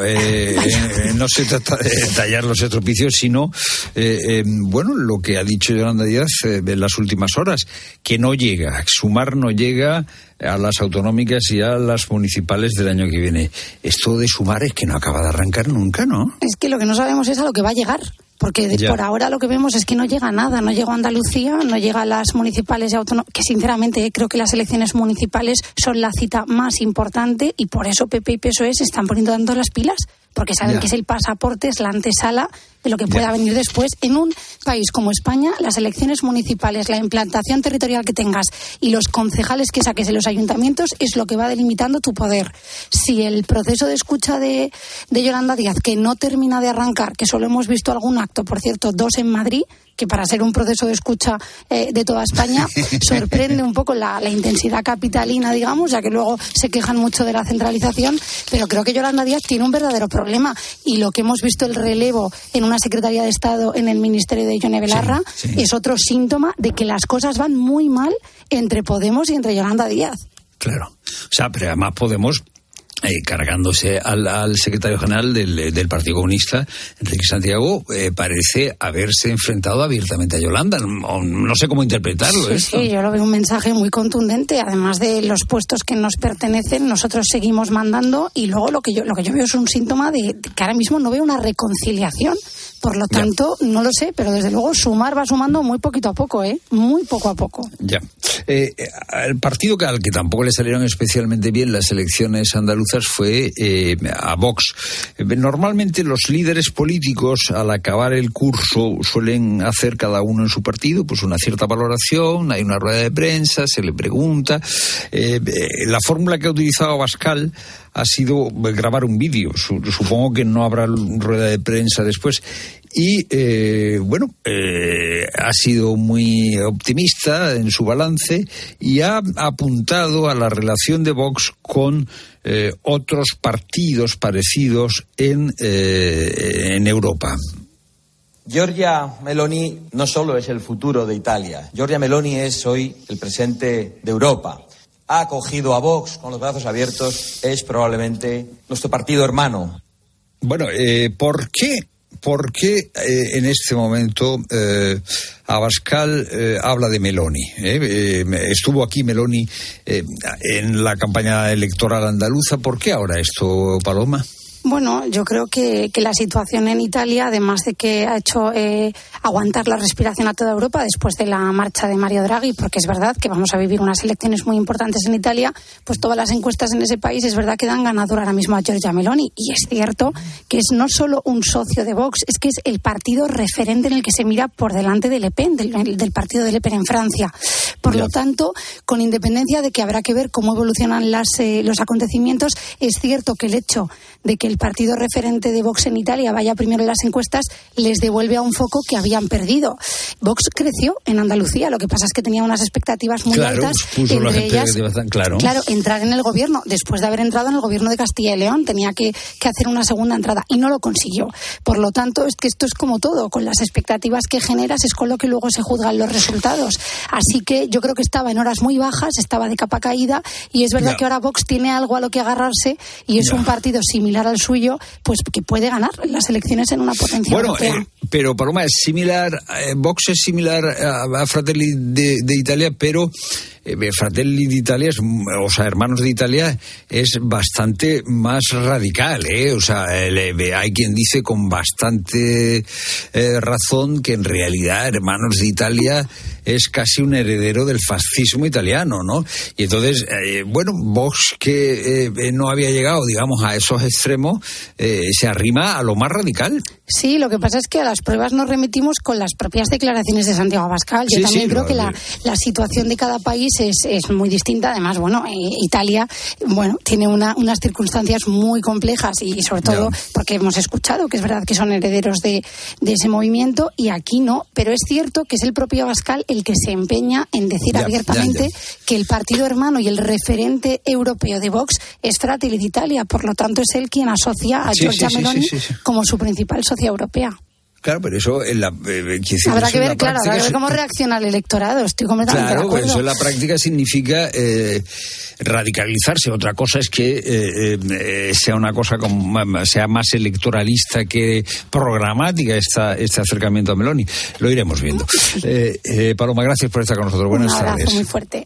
S1: no se trata de detallar los estropicios, sino, bueno, lo que ha dicho Yolanda Díaz en las últimas horas, que no llega, Sumar no llega a las autonómicas y a las municipales del año que viene. Esto de Sumar es que no acaba de arrancar nunca, ¿no?
S5: Es que lo que no sabemos es a lo que va a llegar. Porque por ahora lo que vemos es que no llega nada, no llega a Andalucía, no llega a las municipales y autonómicas, que sinceramente creo que las elecciones municipales son la cita más importante, y por eso PP y PSOE se están poniendo dando las pilas, porque saben que es el pasaporte, es la antesala de lo que pueda venir después. En un país como España, las elecciones municipales, la implantación territorial que tengas y los concejales que saques en los ayuntamientos es lo que va delimitando tu poder. Si el proceso de escucha de Yolanda Díaz, que no termina de arrancar, que solo hemos visto algún acto, por cierto, 2 en Madrid, que para ser un proceso de escucha de toda España sorprende un poco la intensidad capitalina, digamos, ya que luego se quejan mucho de la centralización, pero creo que Yolanda Díaz tiene un verdadero problema, y lo que hemos visto, el relevo en una Secretaría de Estado en el Ministerio de Ione Belarra, es otro síntoma de que las cosas van muy mal entre Podemos y entre Yolanda Díaz.
S1: Claro. O sea, pero además Podemos cargándose al secretario general del Partido Comunista, Enrique Santiago, parece haberse enfrentado abiertamente a Yolanda. No sé cómo interpretarlo.
S5: Sí, yo lo veo un mensaje muy contundente. Además de los puestos que nos pertenecen, nosotros seguimos mandando, y luego lo que yo veo es un síntoma de que ahora mismo no veo una reconciliación. Por lo tanto, no lo sé, pero desde luego sumar va sumando muy poquito a poco, muy poco a poco.
S1: Ya. El partido al que tampoco le salieron especialmente bien las elecciones andaluzas fue a Vox. Normalmente los líderes políticos, al acabar el curso, suelen hacer cada uno en su partido pues una cierta valoración, hay una rueda de prensa, se le pregunta. La fórmula que ha utilizado Abascal ha sido grabar un vídeo. Supongo que no habrá rueda de prensa después. Y ha sido muy optimista en su balance y ha apuntado a la relación de Vox con otros partidos parecidos en Europa.
S7: Giorgia Meloni no solo es el futuro de Italia, Giorgia Meloni es hoy el presente de Europa. Ha acogido a Vox con los brazos abiertos, es probablemente nuestro partido hermano.
S1: Bueno, ¿por qué en este momento Abascal habla de Meloni? Estuvo aquí Meloni en la campaña electoral andaluza. ¿Por qué ahora esto, Paloma?
S5: Bueno, yo creo que la situación en Italia, además de que ha hecho aguantar la respiración a toda Europa después de la marcha de Mario Draghi, porque es verdad que vamos a vivir unas elecciones muy importantes en Italia, pues todas las encuestas en ese país es verdad que dan ganador ahora mismo a Giorgia Meloni. Y es cierto que es no solo un socio de Vox, es que es el partido referente en el que se mira por delante de Le Pen, del partido de Le Pen en Francia. Por lo tanto, con independencia de que habrá que ver cómo evolucionan los acontecimientos, es cierto que el hecho de que el partido referente de Vox en Italia vaya primero en las encuestas les devuelve a un foco que habían perdido. Vox creció en Andalucía, lo que pasa es que tenía unas expectativas muy altas, entre ellas, claro, entrar en el gobierno. Después de haber entrado en el gobierno de Castilla y León, tenía que hacer una segunda entrada y no lo consiguió. Por lo tanto, es que esto es como todo, con las expectativas que generas es con lo que luego se juzgan los resultados. Así que yo creo que estaba en horas muy bajas, estaba de capa caída, y es verdad que ahora Vox tiene algo a lo que agarrarse y es un partido similar al suyo, pues que puede ganar las elecciones en una potencia europea.
S1: Pero Paloma, es similar, Vox es similar a Fratelli de Italia, pero Fratelli d'Italia, Hermanos de Italia, es bastante más radical, O sea, hay quien dice con bastante razón que en realidad Hermanos de Italia es casi un heredero del fascismo italiano, ¿no? Y entonces, Vox, que no había llegado, digamos, a esos extremos, se arrima a lo más radical.
S5: Sí, lo que pasa es que a las pruebas nos remitimos con las propias declaraciones de Santiago Abascal. Yo también creo que la situación de cada país es muy distinta. Además, Italia, tiene unas circunstancias muy complejas y sobre todo porque hemos escuchado que es verdad que son herederos de ese movimiento y aquí no. Pero es cierto que es el propio Abascal el que se empeña en decir abiertamente que el partido hermano y el referente europeo de Vox es Fratelli d'Italia. Por lo tanto, es él quien asocia a Giorgia Meloni como su principal socia europea.
S1: Claro, pero eso
S5: habrá que ver, cómo reacciona el electorado. Estoy completamente de acuerdo.
S1: Claro, eso en la práctica significa radicalizarse. Otra cosa es que sea una cosa sea más electoralista que programática este acercamiento a Meloni. Lo iremos viendo. Paloma, gracias por estar con nosotros. Buenas tardes.
S5: Un abrazo muy fuerte.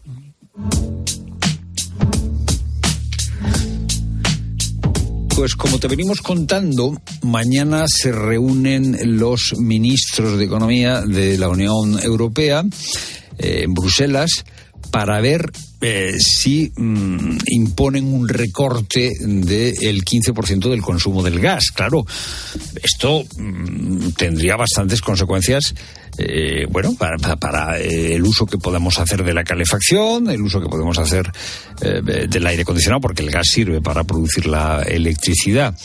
S1: Pues como te venimos contando, mañana se reúnen los ministros de Economía de la Unión Europea en Bruselas para ver si imponen un recorte del 15% del consumo del gas. Claro, esto tendría bastantes consecuencias para el uso que podemos hacer de la calefacción, el uso que podemos hacer del aire acondicionado, porque el gas sirve para producir la electricidad.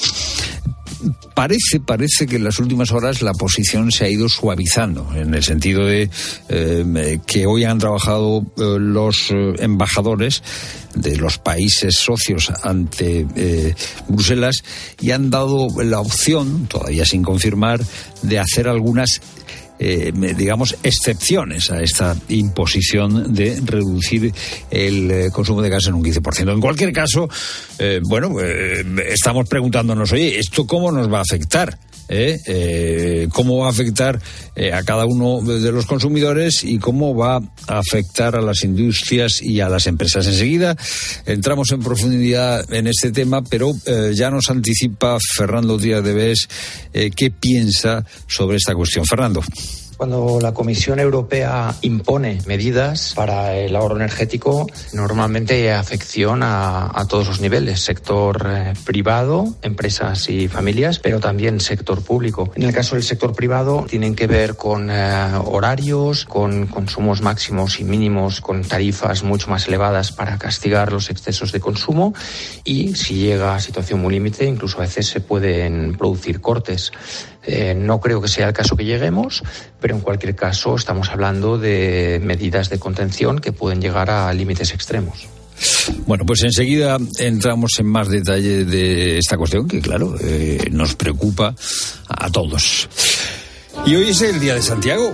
S1: Parece que en las últimas horas la posición se ha ido suavizando, en el sentido de que hoy han trabajado los embajadores de los países socios ante Bruselas y han dado la opción, todavía sin confirmar, de hacer algunas digamos, excepciones a esta imposición de reducir el consumo de gas en un 15%. En cualquier caso, estamos preguntándonos, oye, ¿esto cómo nos va a afectar? ¿Cómo va a afectar a cada uno de los consumidores y cómo va a afectar a las industrias y a las empresas? Enseguida entramos en profundidad en este tema, pero ya nos anticipa Fernando Díaz de Bes qué piensa sobre esta cuestión. Fernando.
S8: Cuando la Comisión Europea impone medidas para el ahorro energético, normalmente hay afección a todos los niveles, sector privado, empresas y familias, pero también sector público. En el caso del sector privado, tienen que ver con horarios, con consumos máximos y mínimos, con tarifas mucho más elevadas para castigar los excesos de consumo, y si llega a situación muy límite, incluso a veces se pueden producir cortes. No creo que sea el caso que lleguemos, pero en cualquier caso estamos hablando de medidas de contención que pueden llegar a límites extremos.
S1: Bueno, pues enseguida entramos en más detalle de esta cuestión que, claro, nos preocupa a todos. Y hoy es el Día de Santiago,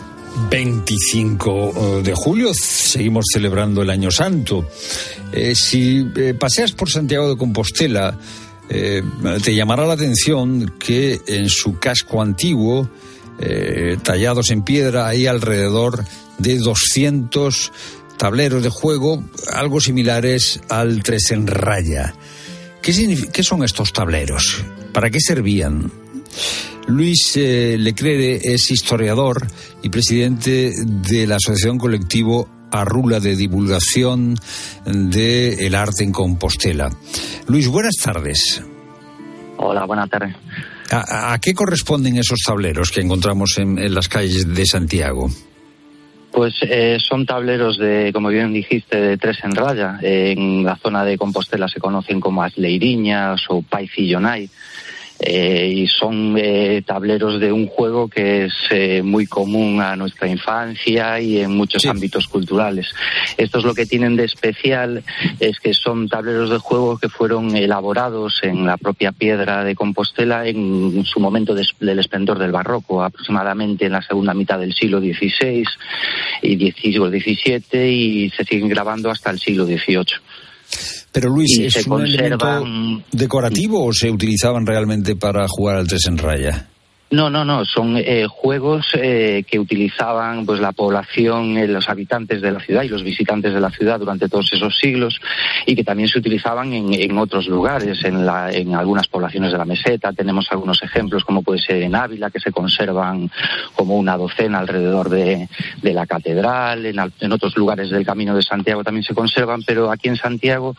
S1: 25 de julio, seguimos celebrando el Año Santo. Si paseas por Santiago de Compostela, te llamará la atención que en su casco antiguo, tallados en piedra, hay alrededor de 200 tableros de juego, algo similares al 3 en raya. ¿Qué son estos tableros? ¿Para qué servían? Luis Leclerc es historiador y presidente de la Asociación Colectivo Arrula de Divulgación del Arte en Compostela. Luis, buenas tardes.
S9: Hola, buenas tardes.
S1: ¿A qué corresponden esos tableros que encontramos en las calles de Santiago?
S9: Pues son tableros como bien dijiste, de 3 en raya. En la zona de Compostela se conocen como asleiriñas o paicillonay. Y son tableros de un juego que es muy común a nuestra infancia y en muchos ámbitos culturales. Estos lo que tienen de especial es que son tableros de juego que fueron elaborados en la propia piedra de Compostela en su momento del esplendor del barroco, aproximadamente en la segunda mitad del siglo XVI y siglo XVII, y se siguen grabando hasta el siglo XVIII.
S1: Pero Luis, ¿es un elemento decorativo o se utilizaban realmente para jugar al 3 en raya?
S9: No, son juegos que utilizaban pues la población, los habitantes de la ciudad y los visitantes de la ciudad durante todos esos siglos, y que también se utilizaban en otros lugares, en algunas poblaciones de la meseta. Tenemos algunos ejemplos, como puede ser en Ávila, que se conservan como una docena alrededor de la catedral. En otros lugares del Camino de Santiago también se conservan, pero aquí en Santiago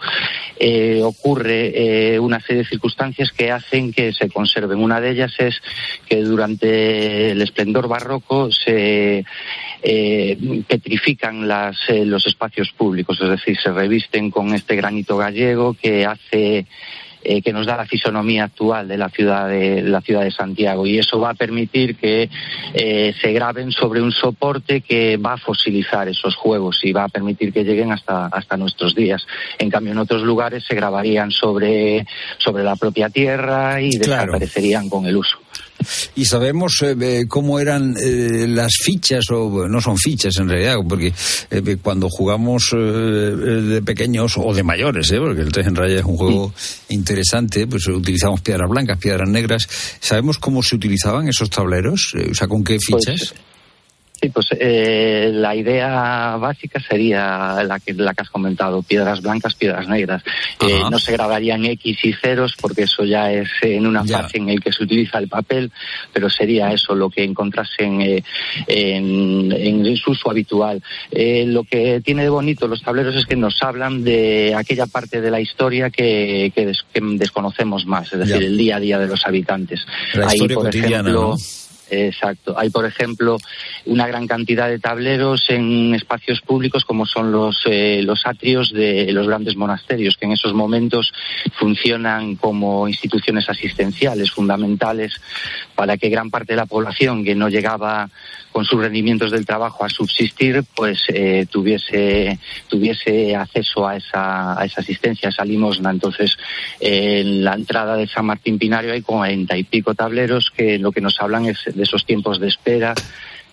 S9: ocurre una serie de circunstancias que hacen que se conserven. Una de ellas es que durante el esplendor barroco se petrifican los espacios públicos, es decir, se revisten con este granito gallego que hace que nos da la fisonomía actual de la ciudad de Santiago, y eso va a permitir que se graben sobre un soporte que va a fosilizar esos juegos y va a permitir que lleguen hasta nuestros días. En cambio, en otros lugares se grabarían sobre la propia tierra y desaparecerían con el uso.
S1: Y sabemos cómo eran las fichas, o no son fichas en realidad, porque cuando jugamos de pequeños o de mayores, porque el 3 en raya es un juego interesante, pues utilizamos piedras blancas, piedras negras. ¿Sabemos cómo se utilizaban esos tableros? O sea, ¿con qué fichas?
S9: Pues la idea básica sería la que has comentado: piedras blancas, piedras negras. No se grabarían X y ceros porque eso ya es en una fase en el que se utiliza el papel, pero sería eso lo que encontrasen en su uso habitual. Lo que tiene de bonito los tableros es que nos hablan de aquella parte de la historia que desconocemos más, es decir, el día a día de los habitantes.
S1: La historia cotidiana, ¿no?
S9: Exacto. Hay, por ejemplo, una gran cantidad de tableros en espacios públicos como son los atrios de los grandes monasterios, que en esos momentos funcionan como instituciones asistenciales fundamentales para que gran parte de la población que no llegaba con sus rendimientos del trabajo a subsistir, pues tuviese acceso a esa asistencia, a esa limosna. Entonces, en la entrada de San Martín Pinario hay 40 y pico tableros que lo que nos hablan es de esos tiempos de espera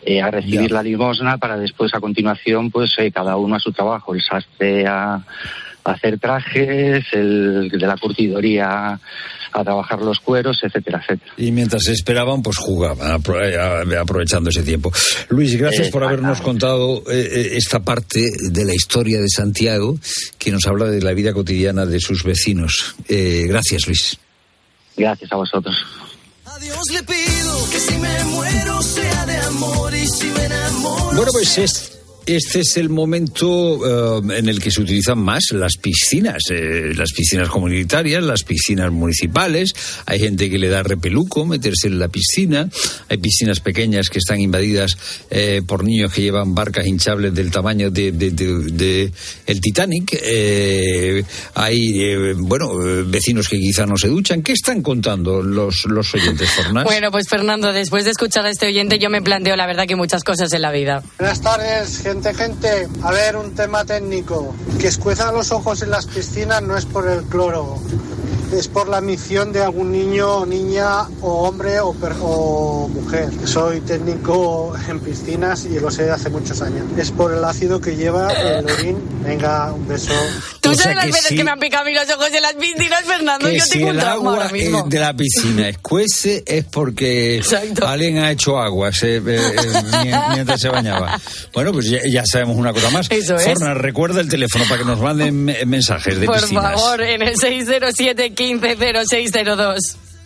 S9: a recibir la limosna para después, a continuación, pues cada uno a su trabajo. El sastre a hacer trajes, el de la curtidoría a trabajar los cueros, etcétera, etcétera.
S1: Y mientras esperaban, pues jugaban, aprovechando ese tiempo. Luis, gracias por habernos contado esta parte de la historia de Santiago, que nos habla de la vida cotidiana de sus vecinos. Gracias, Luis.
S9: Gracias a vosotros.
S22: A Dios le pido que si me muero sea de amor y si me enamoro.
S1: Bueno, pues este es el momento en el que se utilizan más las piscinas comunitarias, las piscinas municipales. Hay gente que le da repeluco meterse en la piscina. Hay piscinas pequeñas que están invadidas por niños que llevan barcas hinchables del tamaño de el Titanic. Hay vecinos que quizá no se duchan. ¿Qué están contando los oyentes, Fornás?
S10: Bueno, pues Fernando, después de escuchar a este oyente, yo me planteo la verdad que muchas cosas en la vida.
S11: Buenas tardes, gente, a ver, un tema técnico. Que escuezan los ojos en las piscinas no es por el cloro, es por la misión de algún niño o niña o hombre o mujer. Soy técnico en piscinas y lo sé de hace muchos años. Es por el ácido que lleva el orín. Venga, un beso.
S10: ¿Tú sabes las veces que me han picado a mí los ojos en las piscinas, Fernando? Yo tengo un trauma ahora mismo.
S1: De la piscina escuece es porque alguien ha hecho aguas mientras se bañaba. Bueno, pues ya sabemos una cosa más.
S10: Eso es.
S1: Forna, recuerda el teléfono para que nos manden mensajes de piscinas.
S10: Por favor, en el 607-150602.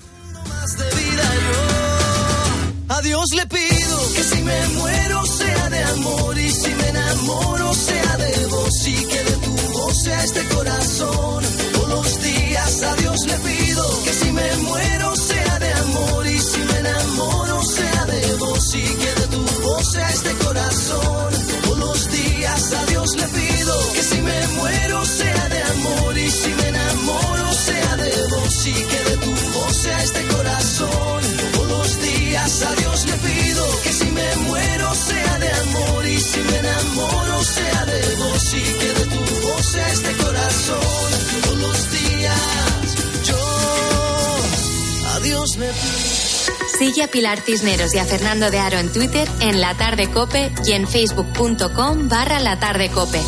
S22: A Dios le pido que si me muero sea de amor y si me enamoro sea de vos y que de tu voz sea este corazón. Todos los días a Dios le pido que si me muero sea de amor y si me enamoro sea de vos y que de tu voz sea este corazón. Todos los días a Dios le pido que si me muero sea de amor y si me enamoro sea de vos y que de tu voz sea este corazón. Todos los días a Dios le pido que si me muero sea de amor y si me enamoro sea de vos y que de tu voz sea este corazón. Todos los días yo a Dios le pido.
S3: Sigue a Pilar Cisneros y a Fernando de Aro en Twitter, en La Tarde Cope y en facebook.com/latardecope.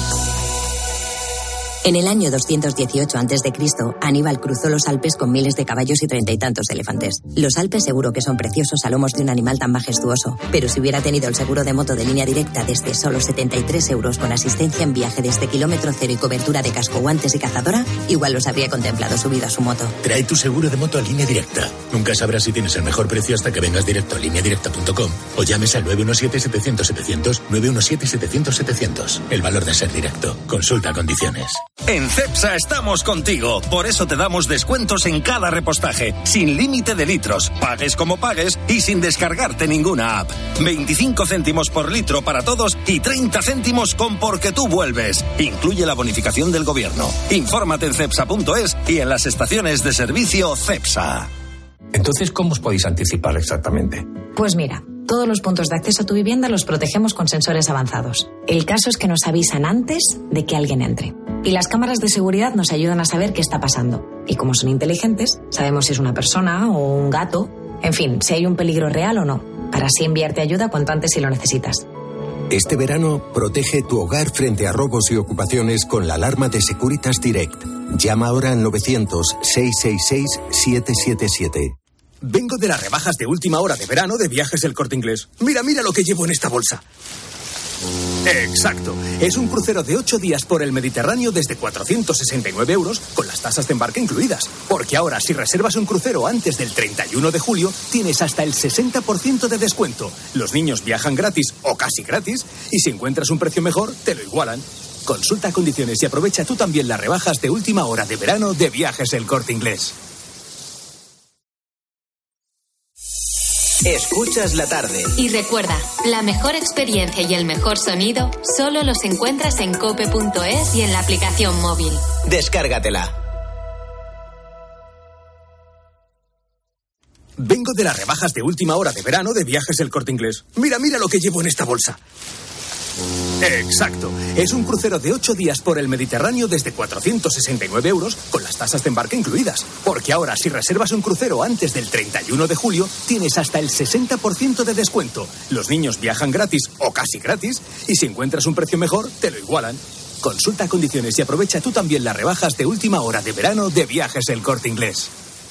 S12: En el año 218 a.C., Aníbal cruzó los Alpes con miles de caballos y 30 y tantos de elefantes. Los Alpes seguro que son preciosos a lomos de un animal tan majestuoso, pero si hubiera tenido el seguro de moto de línea directa desde solo 73 euros con asistencia en viaje desde kilómetro cero y cobertura de casco, guantes y cazadora, igual los habría contemplado subido a su moto.
S13: Trae tu seguro de moto a Línea Directa. Nunca sabrás si tienes el mejor precio hasta que vengas directo a lineadirecta.com o llames al 917-700-700, 917-700-700. El valor de ser directo. Consulta condiciones.
S14: En Cepsa estamos contigo, por eso te damos descuentos en cada repostaje, sin límite de litros, pagues como pagues y sin descargarte ninguna app. 25 céntimos por litro para todos y 30 céntimos con Porque tú vuelves. Incluye la bonificación del gobierno. Infórmate en cepsa.es y en las estaciones de servicio Cepsa.
S15: Entonces, ¿cómo os podéis anticipar exactamente?
S16: Pues mira, todos los puntos de acceso a tu vivienda los protegemos con sensores avanzados. El caso es que nos avisan antes de que alguien entre. Y las cámaras de seguridad nos ayudan a saber qué está pasando. Y como son inteligentes, sabemos si es una persona o un gato. En fin, si hay un peligro real o no. Para así enviarte ayuda cuanto antes si lo necesitas.
S17: Este verano, protege tu hogar frente a robos y ocupaciones con la alarma de Securitas Direct. Llama ahora al 900-666-777.
S29: Vengo de las rebajas de última hora de verano de Viajes del Corte Inglés. Mira lo que llevo en esta bolsa. Exacto. Es un crucero de 8 días por el Mediterráneo desde 469 euros con las tasas de embarque incluidas. Porque ahora, si reservas un crucero antes del 31 de julio, tienes hasta el 60% de descuento. Los niños viajan gratis o casi gratis y si encuentras un precio mejor, te lo igualan. Consulta condiciones y aprovecha tú también las rebajas de última hora de verano de Viajes El Corte Inglés.
S2: Escuchas la tarde.
S3: Y recuerda, la mejor experiencia y el mejor sonido solo los encuentras en cope.es y en la aplicación móvil.
S2: Descárgatela.
S29: Vengo de las rebajas de última hora de verano de Viajes El Corte Inglés. Mira lo que llevo en esta bolsa. Exacto. Es un crucero de 8 días por el Mediterráneo desde 469 euros con las tasas de embarque incluidas. Porque ahora, si reservas un crucero antes del 31 de julio, tienes hasta el 60% de descuento. Los niños viajan gratis o casi gratis y si encuentras un precio mejor, te lo igualan. Consulta condiciones y aprovecha tú también las rebajas de última hora de verano de Viajes El Corte Inglés.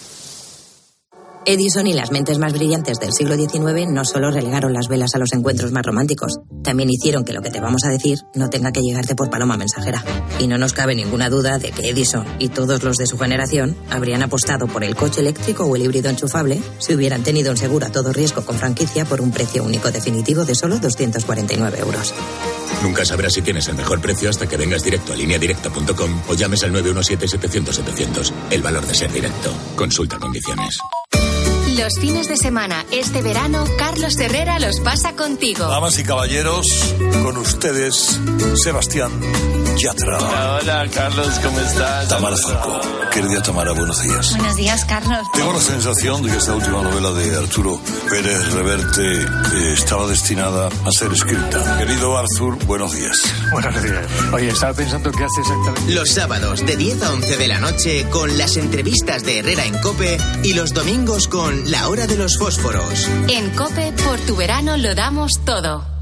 S12: Edison y las mentes más brillantes del siglo XIX no solo relegaron las velas a los encuentros más románticos, también hicieron que lo que te vamos a decir no tenga que llegarte por paloma mensajera. Y no nos cabe ninguna duda de que Edison y todos los de su generación habrían apostado por el coche eléctrico o el híbrido enchufable si hubieran tenido un seguro a todo riesgo con franquicia por un precio único definitivo de solo 249 euros.
S13: Nunca sabrás si tienes el mejor precio hasta que vengas directo a lineadirecta.com o llames al 917-700-700. El valor de ser directo. Consulta condiciones.
S3: Los fines de semana, este verano, Carlos Herrera los pasa contigo.
S18: Damas y caballeros, con ustedes, Sebastián Yatra.
S19: Hola, Carlos, ¿cómo estás?
S18: Tamara Falcó. Querida Tamara, buenos días.
S3: Buenos días, Carlos.
S18: Tengo la sensación de que esta última novela de Arturo Pérez Reverte estaba destinada a ser escrita. Querido Arthur, buenos días.
S20: Buenos días. Oye, estaba pensando qué hace exactamente.
S2: Los sábados de 10 a 11 de la noche con las entrevistas de Herrera en COPE y los domingos con La Hora de los Fósforos.
S3: En COPE, por tu verano lo damos todo.